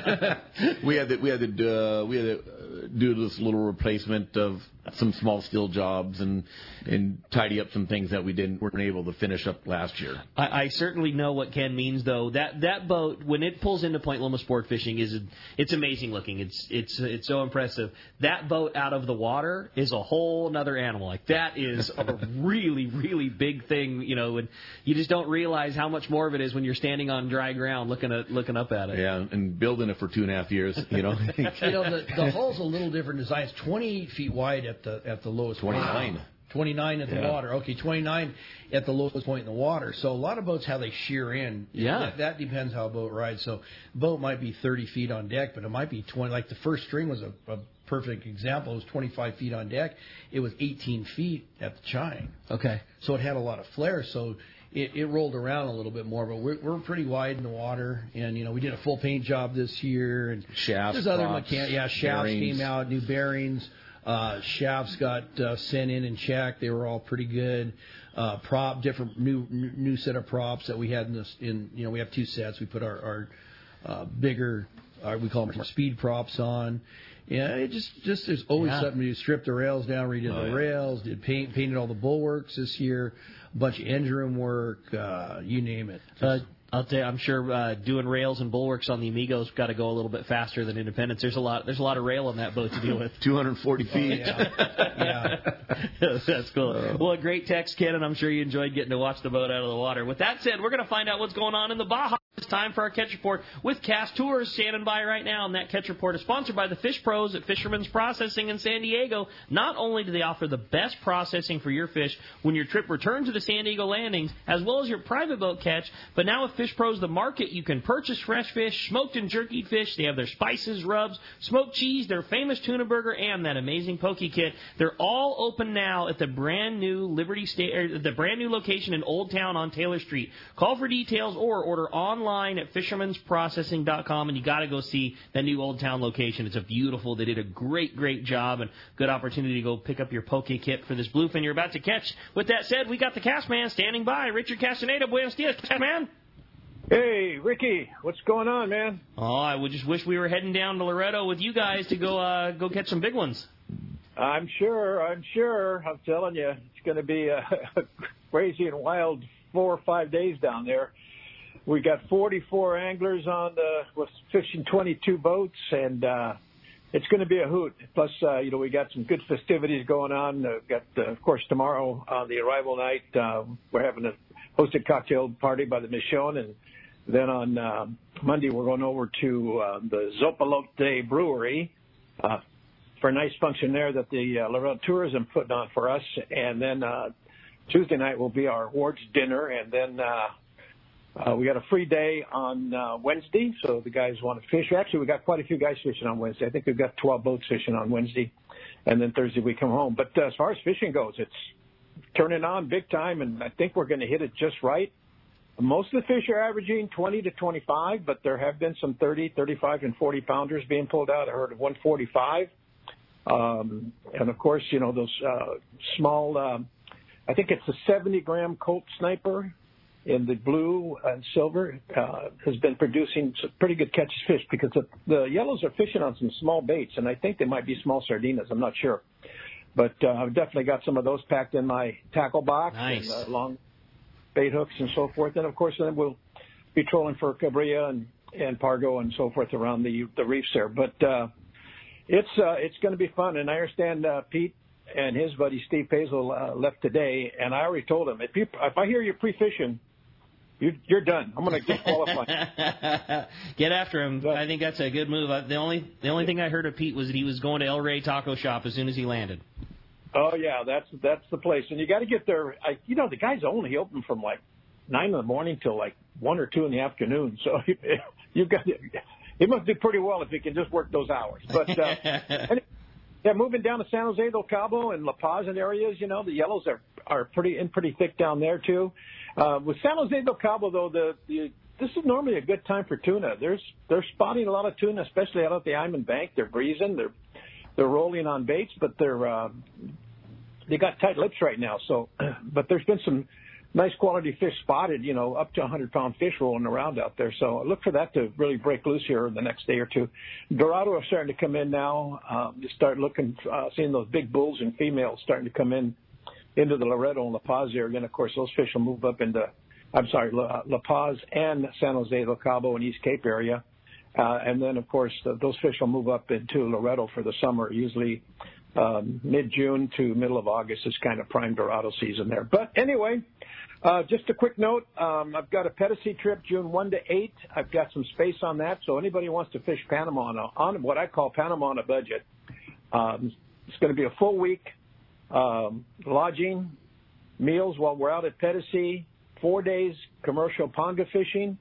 we had to, we had to uh, we had to do this little replacement of some small steel jobs and and tidy up some things that we didn't weren't able to finish up last year. I, I certainly know what Ken means, though. That that boat, when it pulls into Point Loma Sport Fishing, is it's amazing looking. It's it's it's so impressive. That boat out of the water is a whole other animal. Like that is a really really big thing, you know. And you just don't realize how much more of it is when you're standing on dry ground looking at looking up at it. Yeah, and building it for two and a half years, you know. you know, the, the hull's a little different design. It's twenty-eight feet wide at the at the lowest twenty-nine. point. twenty-nine at the yeah. water. Okay, twenty-nine at the lowest point in the water. So a lot of boats, how they shear in. Yeah. That, that depends how a boat rides. So a boat might be thirty feet on deck, but it might be twenty. Like the first string was a, a perfect example. It was twenty-five feet on deck. It was eighteen feet at the chine. Okay. So it had a lot of flare. So it, it rolled around a little bit more, but we're, we're pretty wide in the water. And, you know, we did a full paint job this year. And shafts, there's other props, mechan- Yeah, shafts bearings. came out, new bearings. Uh, shafts got uh, sent in and checked. They were all pretty good. Uh, prop, different new new set of props that we had in this. In you know, we have two sets. We put our, our uh, bigger, uh, we call them speed props on. Yeah, it just just there's always yeah. something to do. Strip the rails down, redid oh, the yeah. rails, did paint painted all the bulwarks this year, a bunch of engine room work, uh, you name it. Uh, I'll tell you, I'm sure uh, doing rails and bulwarks on the Amigos got to go a little bit faster than Independence. There's a lot. There's a lot of rail on that boat to deal with. two hundred forty feet. Oh, yeah. yeah. That's cool. Well, a great text, Ken, and I'm sure you enjoyed getting to watch the boat out of the water. With that said, we're going to find out what's going on in the Baja. It's time for our Catch Report with Cast Tours standing by right now. And that Catch Report is sponsored by the Fish Pros at Fisherman's Processing in San Diego. Not only do they offer the best processing for your fish when your trip returns to the San Diego landings, as well as your private boat catch, but now with Fish Pros, the market, you can purchase fresh fish, smoked and jerky fish. They have their spices, rubs, smoked cheese, their famous tuna burger, and that amazing poke kit. They're all open now at the brand new Liberty State, or the brand new location in Old Town on Taylor Street. Call for details or order online at fishermans processing dot com, and you got to go see that new Old Town location. It's a beautiful. They did a great, great job, and good opportunity to go pick up your poke kit for this bluefin you're about to catch. With that said, we got the cast man standing by, Richard Castaneda. Buenos dias, cast man. Hey, Ricky, what's going on, man? Oh, I would just wish we were heading down to Loretto with you guys to go uh, go catch some big ones. I'm sure, I'm sure. I'm telling you, it's going to be a crazy and wild four or five days down there. We got forty-four anglers on the, with fishing twenty-two boats, and uh, it's going to be a hoot. Plus, uh, you know, we got some good festivities going on. Uh, got, uh, of course, tomorrow on the arrival night, uh, we're having a hosted cocktail party by the Michon, and then on uh, Monday we're going over to uh, the Zopalote Brewery uh, for a nice function there that the uh, Loretto Tourism putting on for us, and then uh, Tuesday night will be our awards dinner, and then uh, Uh, we got a free day on uh, Wednesday, so the guys want to fish. Actually, we got quite a few guys fishing on Wednesday. I think we've got twelve boats fishing on Wednesday, and then Thursday we come home. But uh, as far as fishing goes, it's turning on big time, and I think we're going to hit it just right. Most of the fish are averaging twenty to twenty-five, but there have been some thirty, thirty-five, and forty pounders being pulled out. I heard of one forty-five. Um, and, of course, you know, those uh, small, um, I think it's a seventy-gram Colt Sniper in the blue and silver, uh, has been producing some pretty good catches fish because the, the yellows are fishing on some small baits, and I think they might be small sardinas. I'm not sure. But uh, I've definitely got some of those packed in my tackle box. Nice. And, uh, long bait hooks and so forth. And, of course, then we'll be trolling for Cabrilla and, and Pargo and so forth around the the reefs there. But uh, it's uh, it's going to be fun. And I understand uh, Pete and his buddy Steve Pazel uh, left today, and I already told him, if, you, if I hear you're pre-fishing, You, you're done. I'm going to get qualified. Get after him. I think that's a good move. The only the only thing I heard of Pete was that he was going to El Rey Taco Shop as soon as he landed. Oh yeah, that's that's the place, and you got to get there. I, you know, the guy's only open from like nine in the morning till like one or two in the afternoon. So you, you've got it must do pretty well if you can just work those hours. But uh, and, yeah, moving down to San Jose del Cabo and La Paz and areas, you know, the yellows are are pretty in pretty thick down there too. Uh, with San Jose del Cabo, though, the, the this is normally a good time for tuna. There's they're spotting a lot of tuna, especially out at the Iman Bank. They're breezing, they're they're rolling on baits, but they're uh, they got tight lips right now. So, but there's been some nice quality fish spotted, you know, up to one hundred pound fish rolling around out there. So look for that to really break loose here in the next day or two. Dorado are starting to come in now. Um, just start looking, uh, seeing those big bulls and females starting to come in into the Loretto and La Paz area. And of course, those fish will move up into, I'm sorry, La, La Paz and San Jose, Lo Cabo, and East Cape area. Uh, and then, of course, the, those fish will move up into Loretto for the summer, usually um, mid-June to middle of August is kind of prime Dorado season there. But anyway, uh, just a quick note, um, I've got a Pedicee trip June first to eighth. I've got some space on that, so anybody who wants to fish Panama on, a, on what I call Panama on a budget, um, it's going to be a full week, um, lodging, meals while we're out at Pedicee, four days commercial ponga fishing,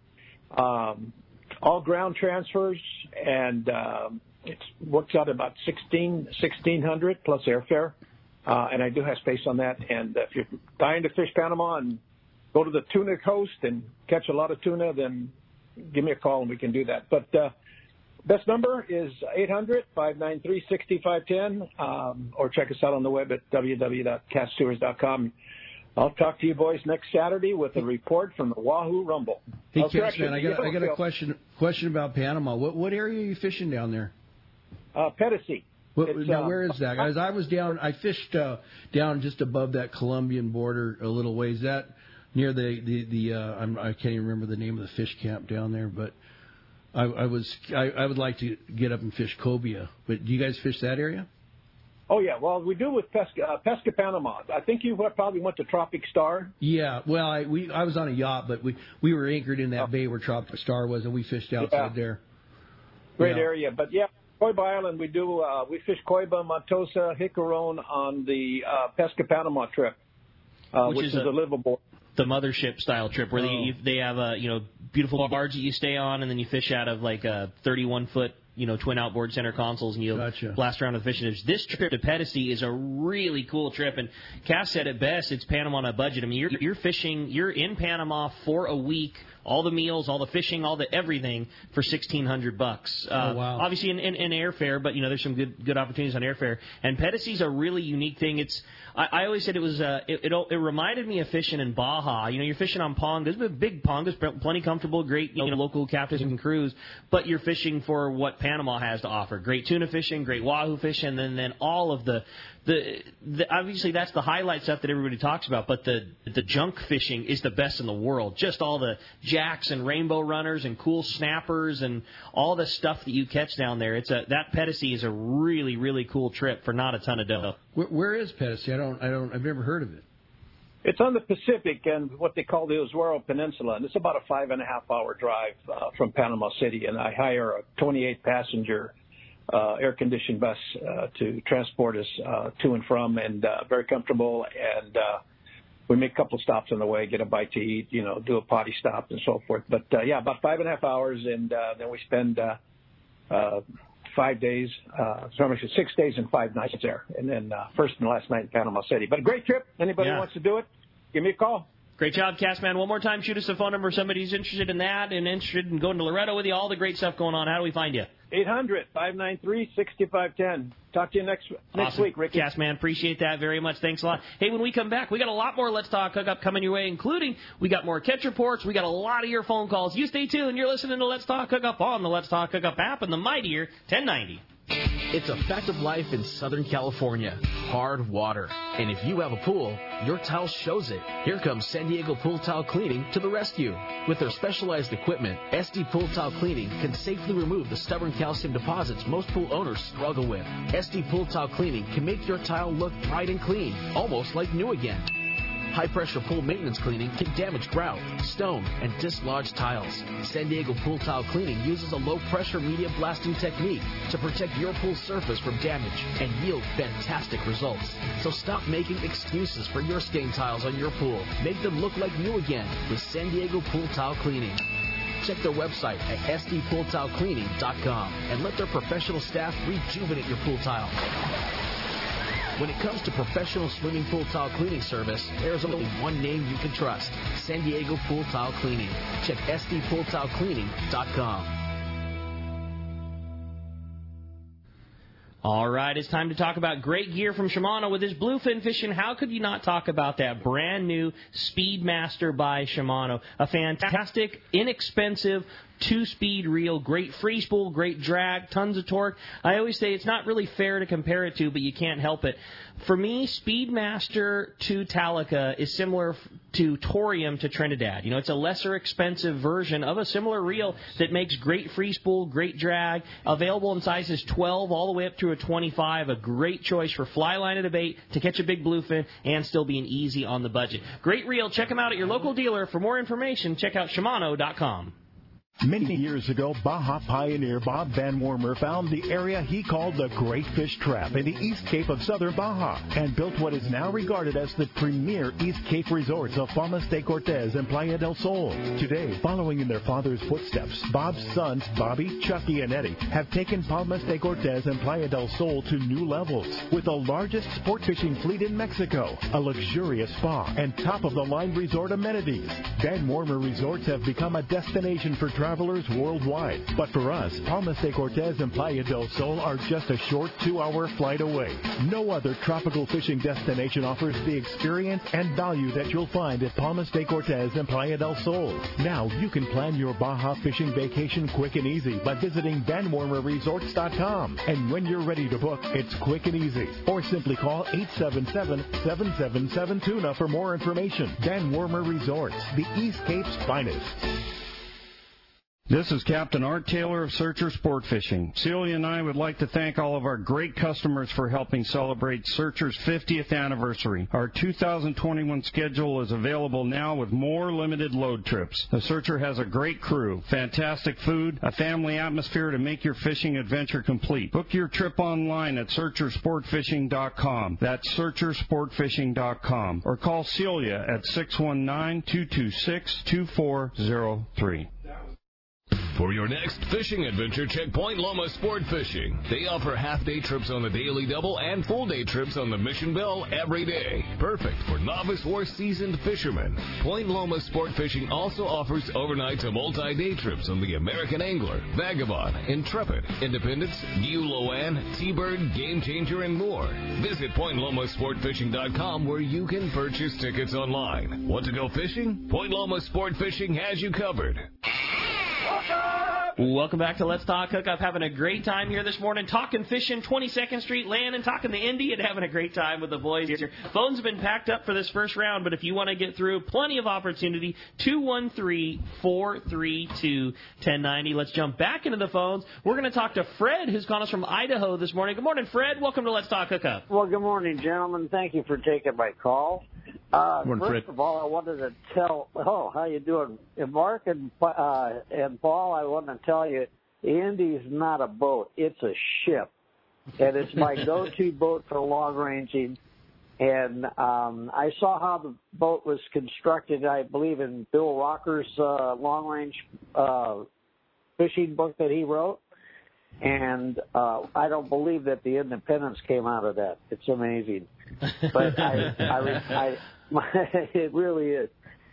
um, all ground transfers, and um, it works out about sixteen sixteen hundred plus airfare. Uh, and I do have space on that. And if you're dying to fish Panama and go to the tuna coast and catch a lot of tuna, then give me a call and we can do that. But uh, best number is eight hundred, five nine three, six five one zero, um, or check us out on the web at w w w dot cast tours dot com. I'll talk to you boys next Saturday with a report from the Wahoo Rumble. Hey, Oh, Cast Man, I got I got a Phil. question question about Panama. What what area are you fishing down there? Uh, Pedicee. What, It's, now, uh, where is that? As I was down, I fished uh, down just above that Colombian border a little ways. That near the the the uh, I'm, I can't even remember the name of the fish camp down there, but I, I was I, I would like to get up and fish cobia. But do you guys fish that area? Oh, yeah. Well, we do with Pesca, uh, Pesca Panama. I think you probably went to Tropic Star. Yeah. Well, I we I was on a yacht, but we we were anchored in that oh. bay where Tropic Star was, and we fished outside Yeah. there. Great Yeah. area. But, yeah, Coiba Island, we do, uh, we fish Coiba, Montosa, Jicaron on the uh, Pesca Panama trip, uh, which, which is, is a, a livable. The mothership style trip where oh. they they have a you know beautiful barge that you stay on, and then you fish out of like a thirty-one foot you know twin outboard center consoles, and you gotcha. blast around with fishing. This trip to Pedicee is a really cool trip, and Cass said it best: it's Panama on a budget. I mean, you're you're fishing, you're in Panama for a week. All the meals, all the fishing, all the everything for sixteen hundred bucks. Uh, oh, wow. Obviously in, in, in airfare, but you know there's some good good opportunities on airfare. And Pedicee's a really unique thing. It's I, I always said it was uh, it, it it reminded me of fishing in Baja. You know, you're fishing on pongas, but big pongas, plenty comfortable, great you know local captains and crews. But you're fishing for what Panama has to offer: great tuna fishing, great wahoo fishing, and then then all of the. The, the obviously that's the highlight stuff that everybody talks about, but the the junk fishing is the best in the world. Just all the jacks and rainbow runners and cool snappers and all the stuff that you catch down there. It's a that Pedicee is a really really cool trip for not a ton of dough. Where, where is Pedicee? I don't I don't I've never heard of it. It's on the Pacific and what they call the Azuero Peninsula, and it's about a five and a half hour drive uh, from Panama City. And I hire a twenty-eight passenger. Uh, air-conditioned bus uh, to transport us uh, to and from, and uh, very comfortable. And uh, we make a couple stops on the way, get a bite to eat, you know, do a potty stop and so forth. But uh, yeah, about five and a half hours, and uh, then we spend uh, uh, five days, uh, sorry, six days and five nights there, and then uh, first and last night in Panama City. But a great trip. Anybody yeah. who wants to do it, give me a call. Great job, Castman. One more time, shoot us a phone number if somebody's interested in that and interested in going to Loretto with you. All the great stuff going on. How do we find you? eight hundred, five nine three, six five one zero. Talk to you next next awesome. week, Ricky. Castman, appreciate that very much. Thanks a lot. Hey, when we come back, we got a lot more Let's Talk Hookup coming your way, including we got more catch reports. We got a lot of your phone calls. You stay tuned. You're listening to Let's Talk Hookup on the Let's Talk Hookup app and the mightier ten ninety. It's a fact of life in Southern California. Hard water. And if you have a pool, your tile shows it. Here comes San Diego Pool Tile Cleaning to the rescue. With their specialized equipment, S D Pool Tile Cleaning can safely remove the stubborn calcium deposits most pool owners struggle with. S D Pool Tile Cleaning can make your tile look bright and clean, almost like new again. High-pressure pool maintenance cleaning can damage grout, stone, and dislodge tiles. San Diego Pool Tile Cleaning uses a low-pressure media blasting technique to protect your pool surface from damage and yield fantastic results. So stop making excuses for your stain tiles on your pool. Make them look like new again with San Diego Pool Tile Cleaning. Check their website at s d pool tile cleaning dot com and let their professional staff rejuvenate your pool tile. When it comes to professional swimming pool tile cleaning service, there's only one name you can trust: San Diego Pool Tile Cleaning. Check S D pool tile cleaning dot com. All right, it's time to talk about great gear from Shimano with his bluefin fishing. How could you not talk about that brand new Speedmaster by Shimano? A fantastic, inexpensive two-speed reel, great free spool, great drag, tons of torque. I always say it's not really fair to compare it to, but you can't help it. For me, Speedmaster to Talica is similar to Torium to Trinidad. You know, it's a lesser expensive version of a similar reel that makes great free spool, great drag, available in sizes twelve all the way up to a twenty-five. A great choice for fly line at a bait to catch a big bluefin and still being easy on the budget. Great reel. Check them out at your local dealer. For more information, check out Shimano dot com. Many years ago, Baja pioneer Bob Van Wormer found the area he called the Great Fish Trap in the East Cape of southern Baja and built what is now regarded as the premier East Cape resorts of Palmas de Cortez and Playa del Sol. Today, following in their father's footsteps, Bob's sons, Bobby, Chucky, and Eddie, have taken Palmas de Cortez and Playa del Sol to new levels with the largest sport fishing fleet in Mexico, a luxurious spa, and top-of-the-line resort amenities. Van Wormer Resorts have become a destination for travelers travelers worldwide. But for us, Palmas de Cortez and Playa del Sol are just a short two-hour flight away. No other tropical fishing destination offers the experience and value that you'll find at Palmas de Cortez and Playa del Sol. Now you can plan your Baja fishing vacation quick and easy by visiting Van Wormer Resorts dot com. And when you're ready to book, it's quick and easy. Or simply call eight seven seven, seven seven seven, tuna for more information. Van Wormer Resorts, the East Cape's finest. This is Captain Art Taylor of Searcher Sport Fishing. Celia and I would like to thank all of our great customers for helping celebrate Searcher's fiftieth anniversary. Our two thousand twenty-one schedule is available now with more limited load trips. The Searcher has a great crew, fantastic food, a family atmosphere to make your fishing adventure complete. Book your trip online at Searcher Sport Fishing dot com. That's Searcher Sport Fishing dot com. Or call Celia at six one nine, two two six, two four zero three. For your next fishing adventure, check Point Loma Sport Fishing. They offer half-day trips on the Daily Double and full-day trips on the Mission Bell every day. Perfect for novice or seasoned fishermen. Point Loma Sport Fishing also offers overnight to multi-day trips on the American Angler, Vagabond, Intrepid, Independence, Guloan, Seabird, Game Changer, and more. Visit Point Loma Sport Fishing dot com where you can purchase tickets online. Want to go fishing? Point Loma Sport Fishing has you covered. Welcome back to Let's Talk Hookup. Having a great time here this morning, talking fishing, twenty-second Street landing, talking the Indy, and having a great time with the boys here. Phones have been packed up for this first round, but if you want to get through, plenty of opportunity. two one three, four three two, one oh nine oh. Let's jump back into the phones. We're going to talk to Fred, who's calling us from Idaho this morning. Good morning, Fred. Welcome to Let's Talk Hookup. Well, good morning, gentlemen. Thank you for taking my call. Uh, Morning, first Fred. of all, I wanted to tell, oh, how you doing? And Mark and, uh, and Paul, I want to tell you, the Indy's not a boat. It's a ship. And it's my go-to boat for long ranging. And um, I saw how the boat was constructed, I believe, in Bill Rocker's uh, long-range uh, fishing book that he wrote. And uh, I don't believe that the Independence came out of that. It's amazing. But I, I, I, my, it really is.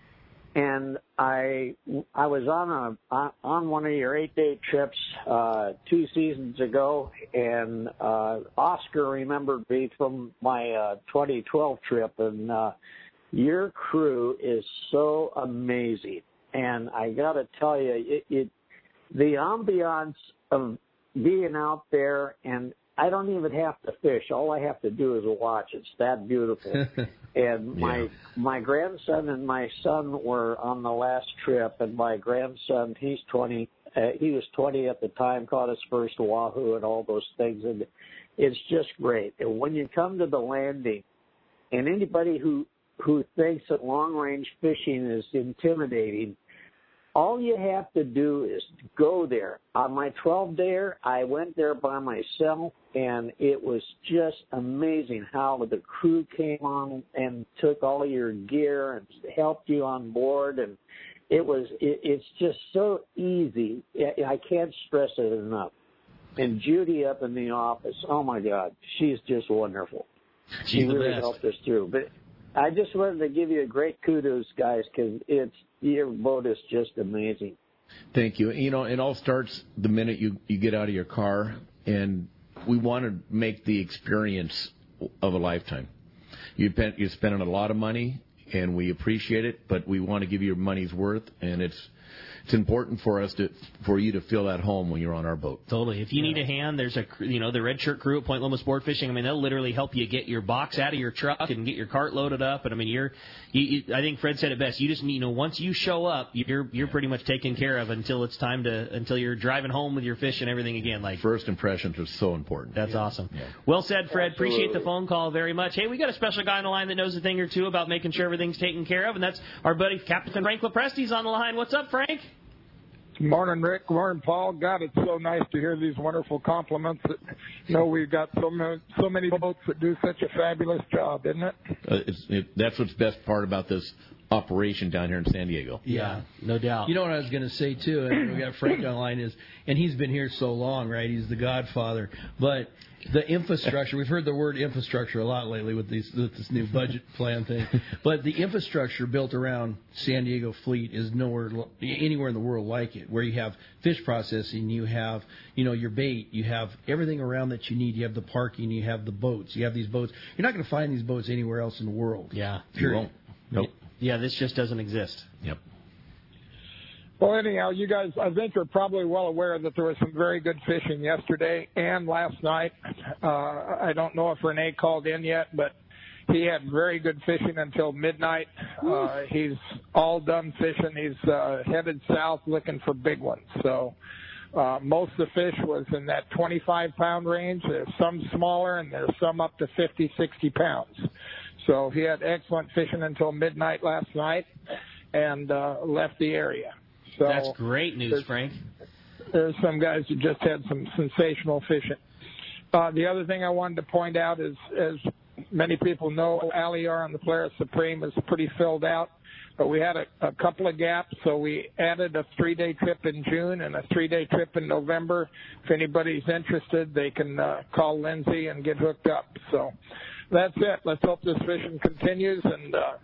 And I, I was on a on one of your eight-day trips uh, two seasons ago, and uh, Oscar remembered me from my uh, twenty twelve trip, and uh, your crew is so amazing. And I got to tell you, it, it the ambiance of being out there, and I don't even have to fish. All I have to do is watch. It's that beautiful. And my yeah. my grandson and my son were on the last trip, and my grandson, he's twenty. Uh, he was twenty at the time, caught his first wahoo and all those things, and it's just great. And when you come to the landing, and anybody who who thinks that long range fishing is intimidating, all you have to do is go there. On my twelve-dayer, I went there by myself, and it was just amazing how the crew came on and took all your gear and helped you on board. And it was, it, it's just so easy. I can't stress it enough. And Judy up in the office, oh, my God, she's just wonderful. She's he the really best. helped us through. But I just wanted to give you a great kudos, guys, because it's your boat is just amazing. Thank you. You know, it all starts the minute you, you get out of your car, and we want to make the experience of a lifetime. You spent, you're spending a lot of money, and we appreciate it, but we want to give you your money's worth, and it's it's important for us to for you to feel at home when you're on our boat. Totally. If you need a hand, there's a you know the Red Shirt crew at Point Loma Sport Fishing. I mean, they'll literally help you get your box out of your truck and get your cart loaded up. And I mean, you're you, you, I think Fred said it best. You just you know once you show up, you're you're pretty much taken care of until it's time to until you're driving home with your fish and everything again. Like first impressions are so important. That's yeah. awesome. Yeah. Well said, Fred. Absolutely. Appreciate the phone call very much. Hey, we got a special guy on the line that knows a thing or two about making sure everything's taken care of, and that's our buddy Captain Frank Lopresti's on the line. What's up, Frank? Morning, Rick. Morning, Paul. God, it's so nice to hear these wonderful compliments. That, you know, we've got so many, so many boats that do such a fabulous job, isn't it? Uh, it's, it, that's what's best part about this operation down here in San Diego. Yeah, no doubt. You know what I was going to say, too, and we got Frank on the line, is, and he's been here so long, right? He's the godfather. But the infrastructure, we've heard the word infrastructure a lot lately with, these, with this new budget plan thing. But the infrastructure built around San Diego Fleet is nowhere, anywhere in the world like it, where you have fish processing, you have, you know, your bait, you have everything around that you need. You have the parking, you have the boats, you have these boats. You're not going to find these boats anywhere else in the world. Yeah. You won't. Nope. Yeah, this just doesn't exist. Yep. Well, anyhow, you guys, I think you're probably well aware that there was some very good fishing yesterday and last night. Uh, I don't know if Renee called in yet, but he had very good fishing until midnight. Uh, he's all done fishing. He's uh, headed south looking for big ones. So uh, most of the fish was in that twenty-five pound range. There's some smaller, and there's some up to fifty, sixty pounds. So he had excellent fishing until midnight last night and uh, left the area. So that's great news, there's, Frank. There's some guys who just had some sensational fishing. Uh, the other thing I wanted to point out is, as many people know, Alliar on the Polaris Supreme is pretty filled out. But we had a, a couple of gaps, so we added a three-day trip in June and a three-day trip in November. If anybody's interested, they can uh, call Lindsay and get hooked up. So that's it. Let's hope this fishing continues, and uh,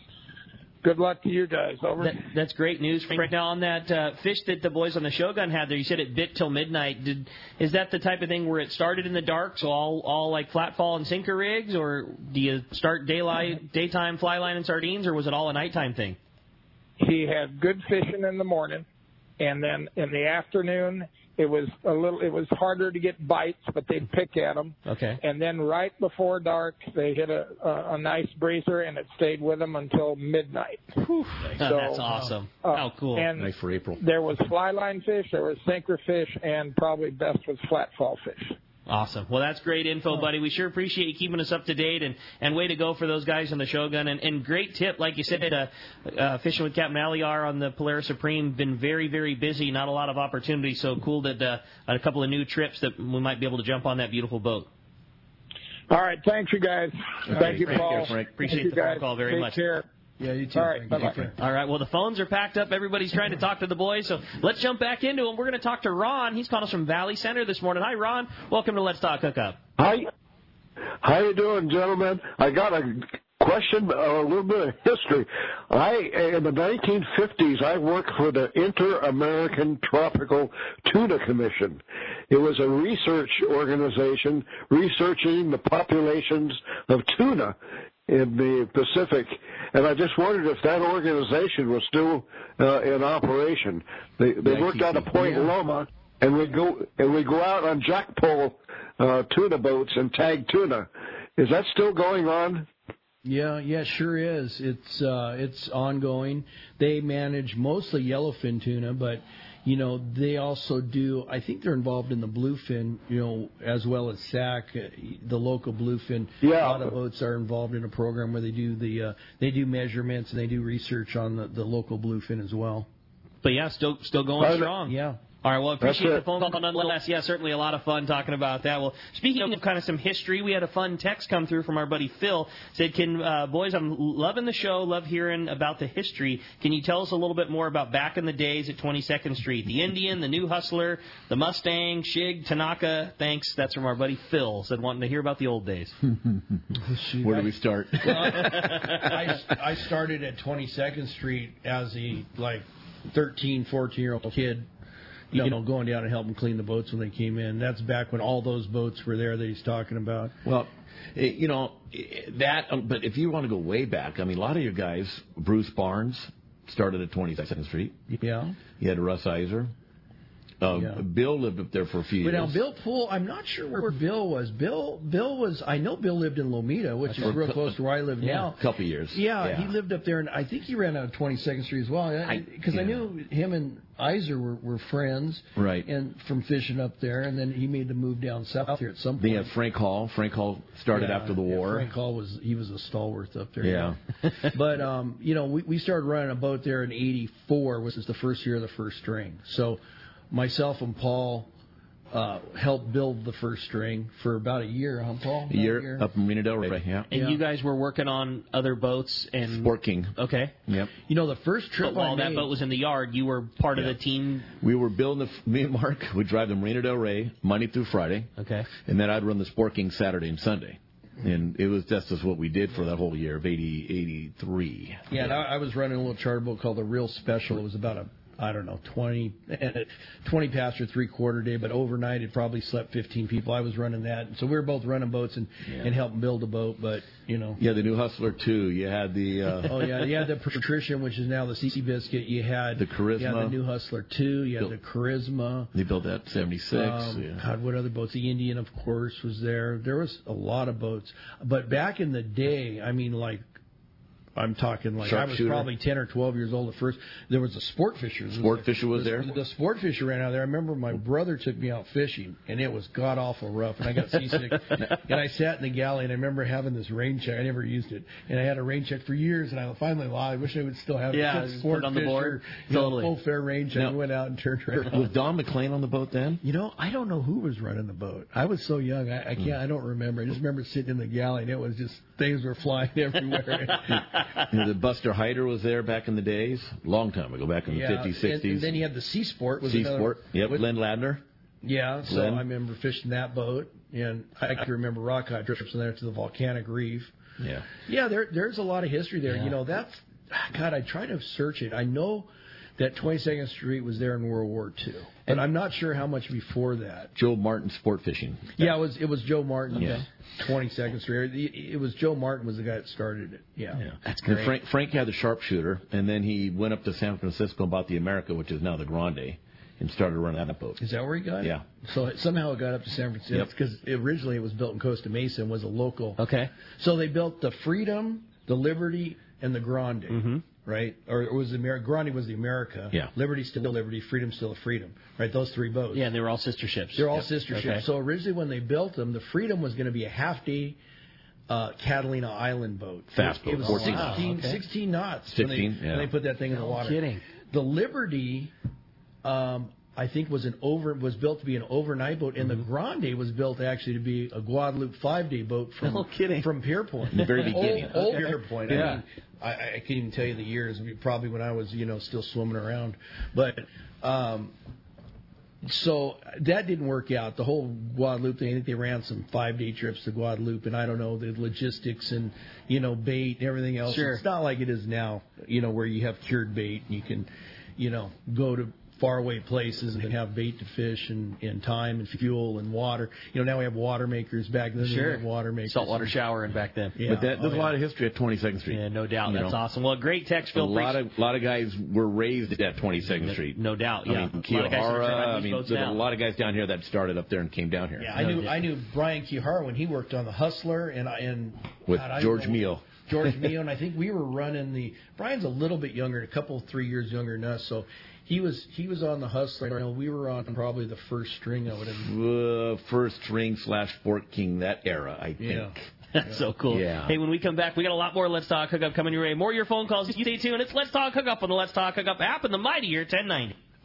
good luck to you guys. Over. That, that's great news, Frank. Now, on that uh, fish that the boys on the Shogun had there, you said it bit till midnight. Did is that the type of thing where it started in the dark, so all all like flat fall and sinker rigs, or do you start daylight, daytime fly line and sardines, or was it all a nighttime thing? He had good fishing in the morning, and then in the afternoon it was a little. It was harder to get bites, but they'd pick at them. Okay. And then right before dark, they hit a a, a nice breezer, and it stayed with them until midnight. Whew. So, That's awesome. Uh, How cool. And nice for April. There was fly line fish, there was sinker fish, and probably best was flat fall fish. Awesome. Well, that's great info, buddy. We sure appreciate you keeping us up to date, and, and way to go for those guys on the Shogun. And, and great tip, like you said, uh, uh, fishing with Captain Alliar on the Polaris Supreme, been very, very busy, not a lot of opportunity. So cool that uh, a couple of new trips that we might be able to jump on that beautiful boat. All right. Thanks, you guys. Okay. Thank you, Thank Paul. you, Frank. Appreciate Thank you the phone guys. call very Take much. Care. Yeah, you too. All right. Bye-bye. All right, well, the phones are packed up. Everybody's trying to talk to the boys, so let's jump back into them. We're going to talk to Ron. He's calling us from Valley Center this morning. Hi, Ron. Welcome to Let's Talk Hookup. Hi. How you doing, gentlemen? I got a question, a little bit of history. I, in the nineteen fifties, I worked for the Inter-American Tropical Tuna Commission. It was a research organization researching the populations of tuna in the Pacific, and I just wondered if that organization was still uh, in operation. They they worked out of Point Loma, and we go and we go out on jackpole uh, tuna boats and tag tuna. Is that still going on? Yeah, yeah, sure is. It's uh, it's ongoing. They manage mostly yellowfin tuna, but you know they also do. I think they're involved in the bluefin, you know, as well as S A C, uh, the local bluefin. Yeah. A lot of boats are involved in a program where they do the uh, they do measurements and they do research on the, the local bluefin as well. But yeah, still still going strong. Yeah. All right, well, appreciate That's the phone call nonetheless. Yeah, certainly a lot of fun talking about that. Well, speaking of kind of some history, we had a fun text come through from our buddy Phil. Said, "Can uh, boys, I'm loving the show, love hearing about the history. Can you tell us a little bit more about back in the days at twenty-second Street? The Indian, the New Hustler, the Mustang, Shig, Tanaka. Thanks." That's from our buddy Phil. Said, wanting to hear about the old days. Where do we start? Well, I, I started at twenty-second Street as a like thirteen, fourteen-year-old kid. You know, going down and helping clean the boats when they came in. That's back when all those boats were there that he's talking about. Well, you know, that, but if you want to go way back, I mean, a lot of your guys, Bruce Barnes started at twenty-second Street. Yeah. You had Russ Iser. Uh, Yeah. Bill lived up there for a few But years. now Bill Poole, I'm not sure where Bill was. Bill Bill was, I know Bill lived in Lomita, which is real close to where I live yeah, now. A couple of years. Yeah, yeah, he lived up there, and I think he ran out of twenty-second Street as well. Because I, I knew him and Iser were, were friends, right? And from fishing up there, and then he made the move down south here at some point. Then you have Frank Hall. Frank Hall started Yeah, after the yeah, war. Frank Hall was he was a stalwart up there. Yeah. But um, you know, we we started running a boat there in eighty-four, which was the first year of the first string. So myself and Paul uh, helped build the first string for about a year, huh, Paul? A year, up in Marina Del Rey, yeah. And Yeah. you guys were working on other boats and Sport King. Okay. Yep. You know, the first trip But while I that made, boat was in the yard, you were part Yeah. of the team. We were building the, me and Mark would drive the Marina Del Rey Monday through Friday. Okay. And then I'd run the Sport King Saturday and Sunday. And it was that's just what we did for that whole year of eighty, eighty-three. Yeah, and I, I was running a little charter boat called the Real Special. It was about a I don't know, twenty, twenty passenger, three quarter day, but overnight it probably slept fifteen people. I was running that. So we were both running boats and, Yeah. and helping build a boat, but, you know. Yeah, the New Hustler, too. You had the... Uh, Oh, yeah, you had the Patrician, which is now the C C Biscuit. You had The Charisma. You had the New Hustler two. You had Built- the Charisma. They built that in seventy-six. Um, yeah. God, what other boats? The Indian, of course, was there. There was a lot of boats. But back in the day, I mean, like, I'm talking like I was Sharpshooter. probably ten or twelve years old at first. There was a Sport Fisher. Sport Fisher was the, there? The Sport Fisher ran out there. I remember my brother took me out fishing, and it was god awful rough, and I got seasick. And I sat in the galley, and I remember having this rain check. I never used it, and I had a rain check for years, and I finally lost. I wish I would still have it. Yeah, It said just Sport put it on the Fisher, board. you know, Totally. full fair rain check. Now- I went out and turned around. Was Don McLean on the boat then? You know, I don't know who was running the boat. I was so young, I, I can't, I don't remember. I just remember sitting in the galley, and it was just things were flying everywhere. You know, the Buster Hyder was there back in the days, long time ago, back in Yeah, the fifties, and- sixties. And then you had the Sea Sport. Was Sea another- Sport. Yep, with- Len Ladner. Yeah, so Len. I remember fishing that boat, and I can remember rock hot trips in there to the volcanic reef. Yeah. Yeah, there there's a lot of history there. Yeah. You know, that's God. I try to search it. I know that twenty-second Street was there in World War Two, but I'm not sure how much before that. Joe Martin Sport Fishing. Yeah, it was it was Joe Martin. Yeah. twenty-second Street. It, it was Joe Martin was the guy that started it. Yeah, Yeah. that's And great. Frank, Frank had the sharpshooter, and then he went up to San Francisco and bought the America, which is now the Grande, and started running that boat. Is that where he got it? Yeah. So it, somehow it got up to San Francisco Yep. because originally it was built in Costa Mesa and was a local. Okay. So they built the Freedom, the Liberty, and the Grande, Mm-hmm. right? Or it was the Amer- Grande was the America. Yeah. Liberty's still Liberty, Freedom's still a Freedom, right? Those three boats. Yeah, and they were all sister ships. They're all Yep. sister ships. Okay. So originally when they built them, the Freedom was going to be a half day uh, Catalina Island boat. Fast It boat, was fourteen sixteen, knots. Okay. sixteen knots when they, sixteen, yeah. when they put that thing in the No water. kidding. The Liberty, um, I think, was an over was built to be an overnight boat, and Mm-hmm. the Grande was built actually to be a Guadalupe five day boat from No kidding. from Pierpoint. In the very beginning. Old, old Okay. Pierpoint. Yeah. I mean, I, I can't even tell you the years. I mean, probably when I was you know still swimming around, but. Um, So that didn't work out. The whole Guadalupe thing, I think they ran some five-day trips to Guadalupe, and I don't know, the logistics and, you know, bait and everything else. Sure. It's not like it is now, you know, where you have cured bait and you can, you know, go to faraway places and have bait to fish and, and time and fuel and water. You know, now we have water makers. Back then we Sure. didn't have water makers. Saltwater shower and back then. Yeah. But that, there's Oh, a lot yeah. of history at twenty-second Street. Yeah, no doubt. You That's know. awesome. Well, great text, A Phil. lot of lot of guys were raised at twenty-second Street. No doubt. I Yeah. mean, A lot of guys who are Kiyahara. trying I these mean, boats there's a now. lot of guys down here that started up there and came down here. Yeah, I knew I knew Brian Kihara when he worked on the Hustler and and With God, I George know- Mio. George Mio, and I think we were running the. Brian's a little bit younger, a couple three years younger than us, so he was he was on the Hustler. You know, we were on probably the first string of it. And, Uh, first string slash Sport King, that era, I think. Yeah. That's so cool. Yeah. Hey, when we come back, we got a lot more Let's Talk Hookup coming your way. More of your phone calls. You stay tuned. It's Let's Talk Hookup on the Let's Talk Hookup app and the mightier ten ninety.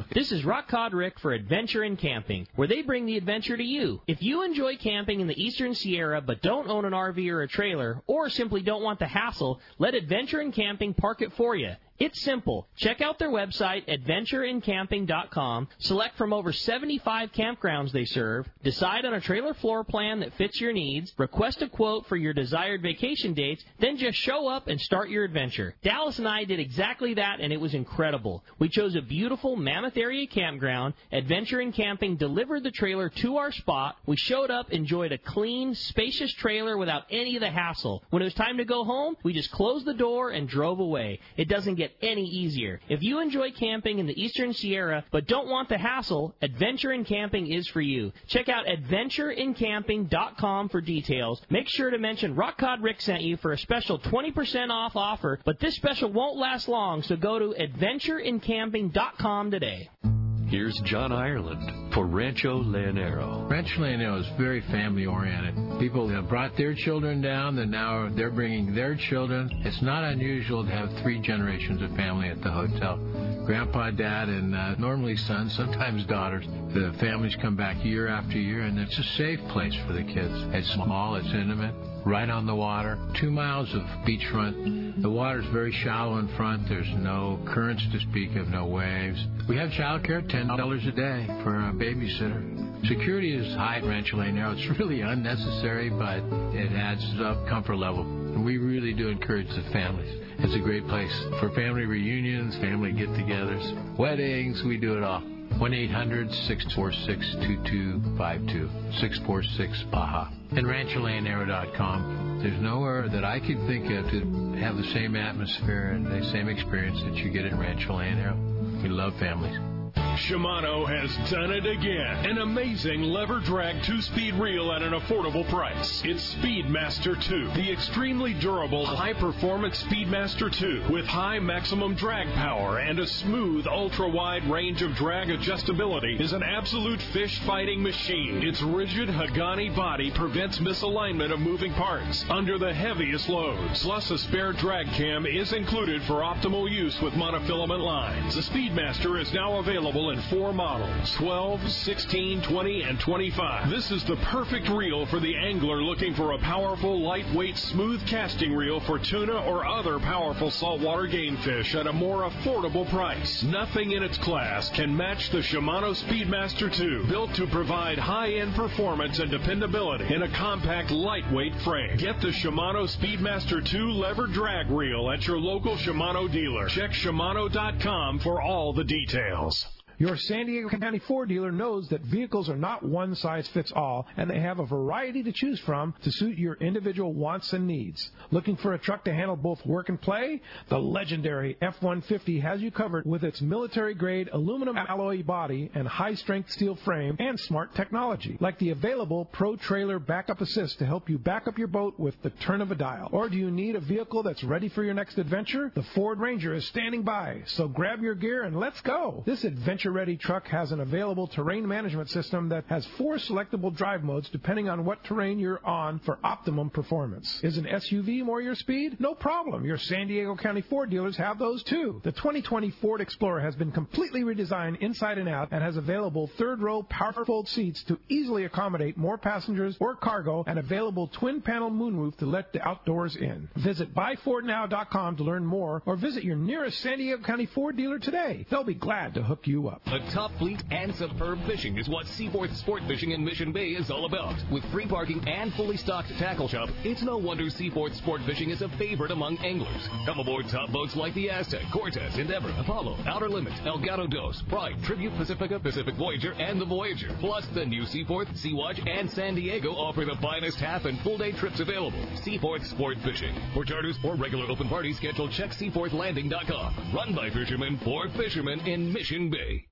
This is Rock Cod Rick for Adventure in Camping, where they bring the adventure to you. If you enjoy camping in the Eastern Sierra but don't own an R V or a trailer, or simply don't want the hassle, let Adventure in Camping park it for you. It's simple. Check out their website, adventure in camping dot com, select from over seventy-five campgrounds they serve, decide on a trailer floor plan that fits your needs, request a quote for your desired vacation dates, then just show up and start your adventure. Dallas and I did exactly that, and it was incredible. We chose a beautiful Mammoth Area campground. Adventure in Camping delivered the trailer to our spot. We showed up, enjoyed a clean, spacious trailer without any of the hassle. When it was time to go home, we just closed the door and drove away. It doesn't get any easier. If you enjoy camping in the Eastern Sierra but don't want the hassle, Adventure in Camping is for you. Check out adventure in camping dot com for details. Make sure to mention Rock Cod Rick sent you for a special twenty percent off offer, but this special won't last long, so go to adventure in camping dot com today. Here's John Ireland for Rancho Leonero. Rancho Leonero is very family-oriented. People have brought their children down, and now they're bringing their children. It's not unusual to have three generations of family at the hotel. Grandpa, Dad, and uh, normally sons, sometimes daughters. The families come back year after year, and it's a safe place for the kids. It's small, it's intimate, right on the water, two miles of beachfront. The water's very shallow in front. There's no currents to speak of, no waves. We have child care, ten dollars a day for a babysitter. Security is high at Rancho Leonero. It's really unnecessary, but it adds up comfort level. And we really do encourage the families. It's a great place for family reunions, family get-togethers, weddings. We do it all. one eight hundred six four six two two five two, six four six Baja. And rancho leonero dot com. There's nowhere that I could think of to have the same atmosphere and the same experience that you get at Rancho Leonero. We love families. Shimano has done it again. An amazing lever drag two-speed reel at an affordable price. It's Speedmaster two, the extremely durable, high-performance Speedmaster two with high maximum drag power and a smooth, ultra-wide range of drag adjustability is an absolute fish-fighting machine. Its rigid Hagani body prevents misalignment of moving parts under the heaviest loads. Plus, a spare drag cam is included for optimal use with monofilament lines. The Speedmaster is now available in four models, twelve, sixteen, twenty, and twenty-five. This is the perfect reel for the angler looking for a powerful, lightweight, smooth casting reel for tuna or other powerful saltwater game fish at a more affordable price. Nothing in its class can match the Shimano Speedmaster two, built to provide high-end performance and dependability in a compact, lightweight frame. Get the Shimano Speedmaster two lever drag reel at your local Shimano dealer. Check Shimano dot com for all the details. Your San Diego County Ford dealer knows that vehicles are not one size fits all, and they have a variety to choose from to suit your individual wants and needs. Looking for a truck to handle both work and play? The legendary F one fifty has you covered with its military-grade aluminum alloy body and high-strength steel frame and smart technology, like the available Pro Trailer Backup Assist to help you back up your boat with the turn of a dial. Or do you need a vehicle that's ready for your next adventure? The Ford Ranger is standing by, so grab your gear and let's go. This adventure ready truck has an available terrain management system that has four selectable drive modes depending on what terrain you're on for optimum performance. Is an S U V more your speed? No problem. Your San Diego County Ford dealers have those too. The twenty twenty Ford Explorer has been completely redesigned inside and out and has available third row power fold seats to easily accommodate more passengers or cargo and available twin panel moonroof to let the outdoors in. Visit buy ford now dot com to learn more or visit your nearest San Diego County Ford dealer today. They'll be glad to hook you up. A top fleet and superb fishing is what Seaforth Sport Fishing in Mission Bay is all about. With free parking and fully stocked tackle shop, it's no wonder Seaforth Sport Fishing is a favorite among anglers. Come aboard top boats like the Aztec, Cortez, Endeavor, Apollo, Outer Limits, El Gato Dos, Pride, Tribute Pacifica, Pacific Voyager, and the Voyager. Plus, the new Seaforth, Sea-Watch, and San Diego offer the finest half and full day trips available. Seaforth Sport Fishing. For charters or regular open party schedule, check seaforth landing dot com. Run by fishermen for fishermen in Mission Bay.